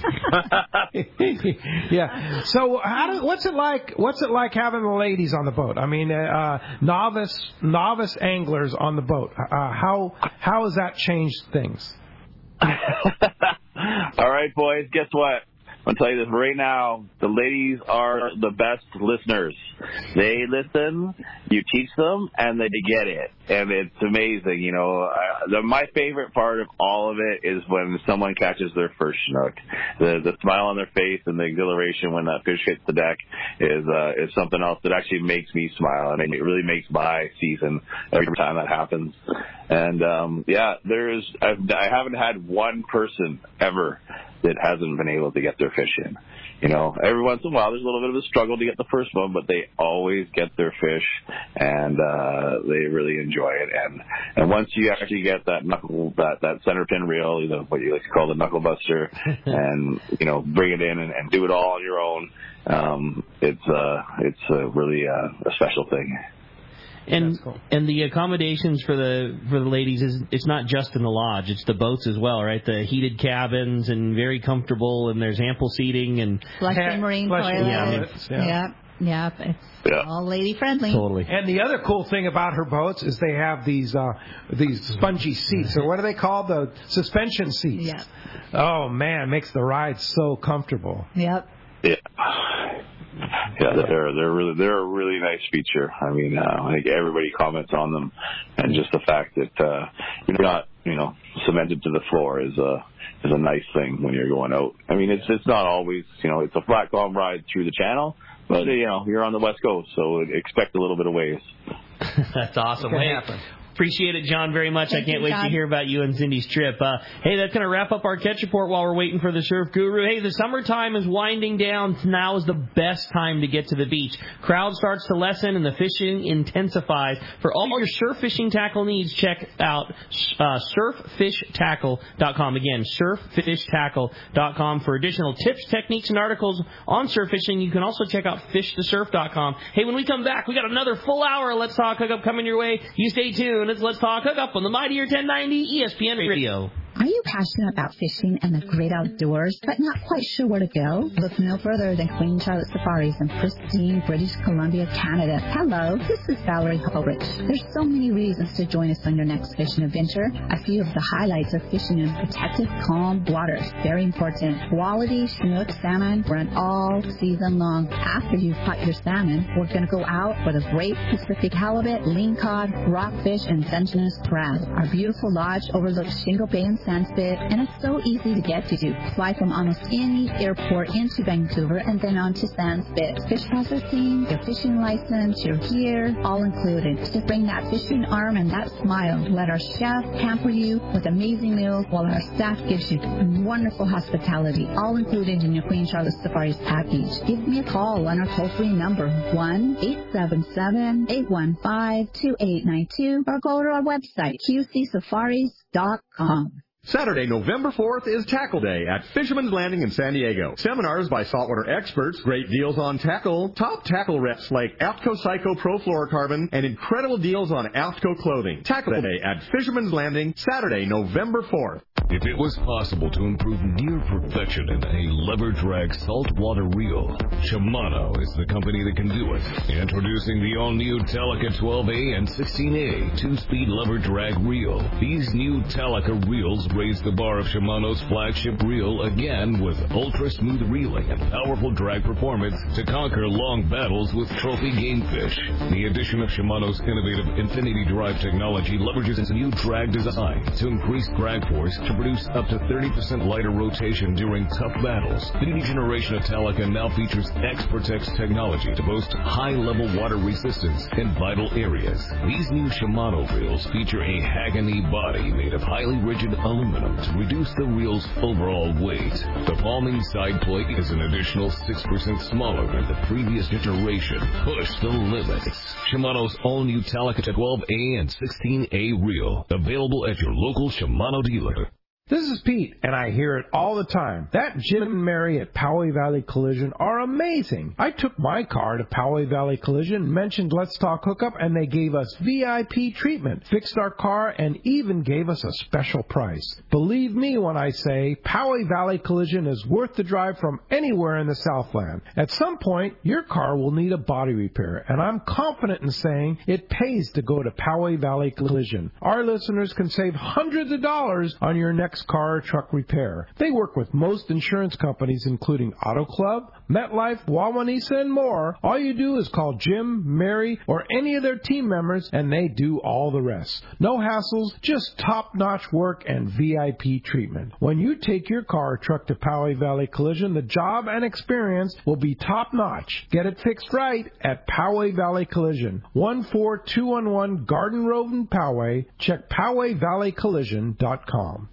Yeah. So, how do, what's it like? What's it like having the ladies on the boat? I mean, uh, novice novice anglers on the boat. Uh, how how has that changed things? All right, boys, guess what? I'll tell you this right now. The ladies are the best listeners. They listen, you teach them, and they get it. And it's amazing. You know, I, the, my favorite part of all of it is when someone catches their first snook. The the smile on their face and the exhilaration when that fish hits the deck is uh, is something else that actually makes me smile. And it really makes my season every time that happens. And, um, yeah, there's I've, I haven't had one person ever that hasn't been able to get their fish in. You know, every once in a while there's a little bit of a struggle to get the first one, but they always get their fish, and uh, they really enjoy it. And and once you actually get that knuckle, that that center pin reel, you know, what you like to call the knuckle buster, and you know, bring it in and, and do it all on your own, um, it's uh, it's uh, really uh, a special thing. And and the accommodations for the for the ladies is it's not just in the lodge, it's the boats as well, right? The heated cabins and very comfortable, and there's ample seating and Flushing marine flushing toilets. toilets, yeah. Yep. Yep. It's Yeah. all lady friendly. totally. And the other cool thing about her boats is they have these uh, these spongy seats, or what are they called? The suspension seats. Yep. Oh man, makes the ride so comfortable. Yep. Yeah. Yeah, they're they're really they're a really nice feature. I mean, uh, I think everybody comments on them, and just the fact that uh, you're not, you know, cemented to the floor is a is a nice thing when you're going out. I mean, it's it's not always, you know, it's a flat calm ride through the channel, but you know, you're on the West Coast, so expect a little bit of waves. That's awesome. Okay. Hey, Appreciate it, John, very much. Thank I can't you, wait John. to hear about you and Cindy's trip. Uh, hey, that's going to wrap up our catch report while we're waiting for the Surf Guru. Hey, the summertime is winding down. Now is the best time to get to the beach. Crowd starts to lessen and the fishing intensifies. For all your surf fishing tackle needs, check out uh, surf fish tackle dot com. Again, surf fish tackle dot com for additional tips, techniques, and articles on surf fishing. You can also check out fish to surf dot com. Hey, when we come back, we got another full hour of Let's Talk Hookup coming your way. You stay tuned. It's Let's Talk Hookup on the Mightier ten ninety E S P N Radio. Are you passionate about fishing and the great outdoors, but not quite sure where to go? Look no further than Queen Charlotte Safaris in pristine British Columbia, Canada. Hello, this is Valerie Holrich. There's so many reasons to join us on your next fishing adventure. A few of the highlights are fishing in protected, calm waters. Very important. Quality Chinook salmon run all season long. After you've caught your salmon, we're going to go out for the great Pacific halibut, lingcod, rockfish, and Dungeness crab. Our beautiful lodge overlooks Shingle Bay and Sandspit, and it's so easy to get to. Fly from almost any airport into Vancouver and then on to Sandspit. Fish processing, your fishing license, your gear, all included. Just bring that fishing arm and that smile. Let our chef pamper you with amazing meals while our staff gives you wonderful hospitality, all included in your Queen Charlotte Safaris package. Give me a call on our toll-free number, one eight seven seven, eight one five, two eight nine two, or go to our website, q c safaris dot com. Saturday, November fourth is Tackle Day at Fisherman's Landing in San Diego. Seminars by saltwater experts, great deals on tackle, top tackle reps like AFTCO Psycho Pro Fluorocarbon, and incredible deals on AFTCO clothing. Tackle Day at Fisherman's Landing, Saturday, November fourth. If it was possible to improve near perfection in a lever drag saltwater reel, Shimano is the company that can do it. Introducing the all-new Telica twelve A and sixteen A two-speed lever drag reel. These new Telica reels raise the bar of Shimano's flagship reel again with ultra-smooth reeling and powerful drag performance to conquer long battles with trophy game fish. The addition of Shimano's innovative Infinity Drive technology leverages its new drag design to increase drag force to produce up to thirty percent lighter rotation during tough battles. The new generation of Telica now features X-Protect technology to boast high-level water resistance in vital areas. These new Shimano reels feature a Hagen-E body made of highly rigid aluminum to reduce the reel's overall weight. The palming side plate is an additional six percent smaller than the previous generation. Push the limits. Shimano's all-new Telica twelve A and sixteen A reel. Available at your local Shimano dealer. This is Pete, and I hear it all the time. That Jim and Mary at Poway Valley Collision are amazing. I took my car to Poway Valley Collision, mentioned Let's Talk Hookup, and they gave us V I P treatment, fixed our car, and even gave us a special price. Believe me when I say Poway Valley Collision is worth the drive from anywhere in the Southland. At some point, your car will need a body repair, and I'm confident in saying it pays to go to Poway Valley Collision. Our listeners can save hundreds of dollars on your next car or truck repair. They work with most insurance companies, including Auto Club, MetLife, Wawanesa, and more. All you do is call Jim, Mary, or any of their team members, and they do all the rest. No hassles, just top-notch work and V I P treatment. When you take your car or truck to Poway Valley Collision, the job and experience will be top-notch. Get it fixed right at Poway Valley Collision, one four two one one Garden Road in Poway. Check poway valley collision dot com.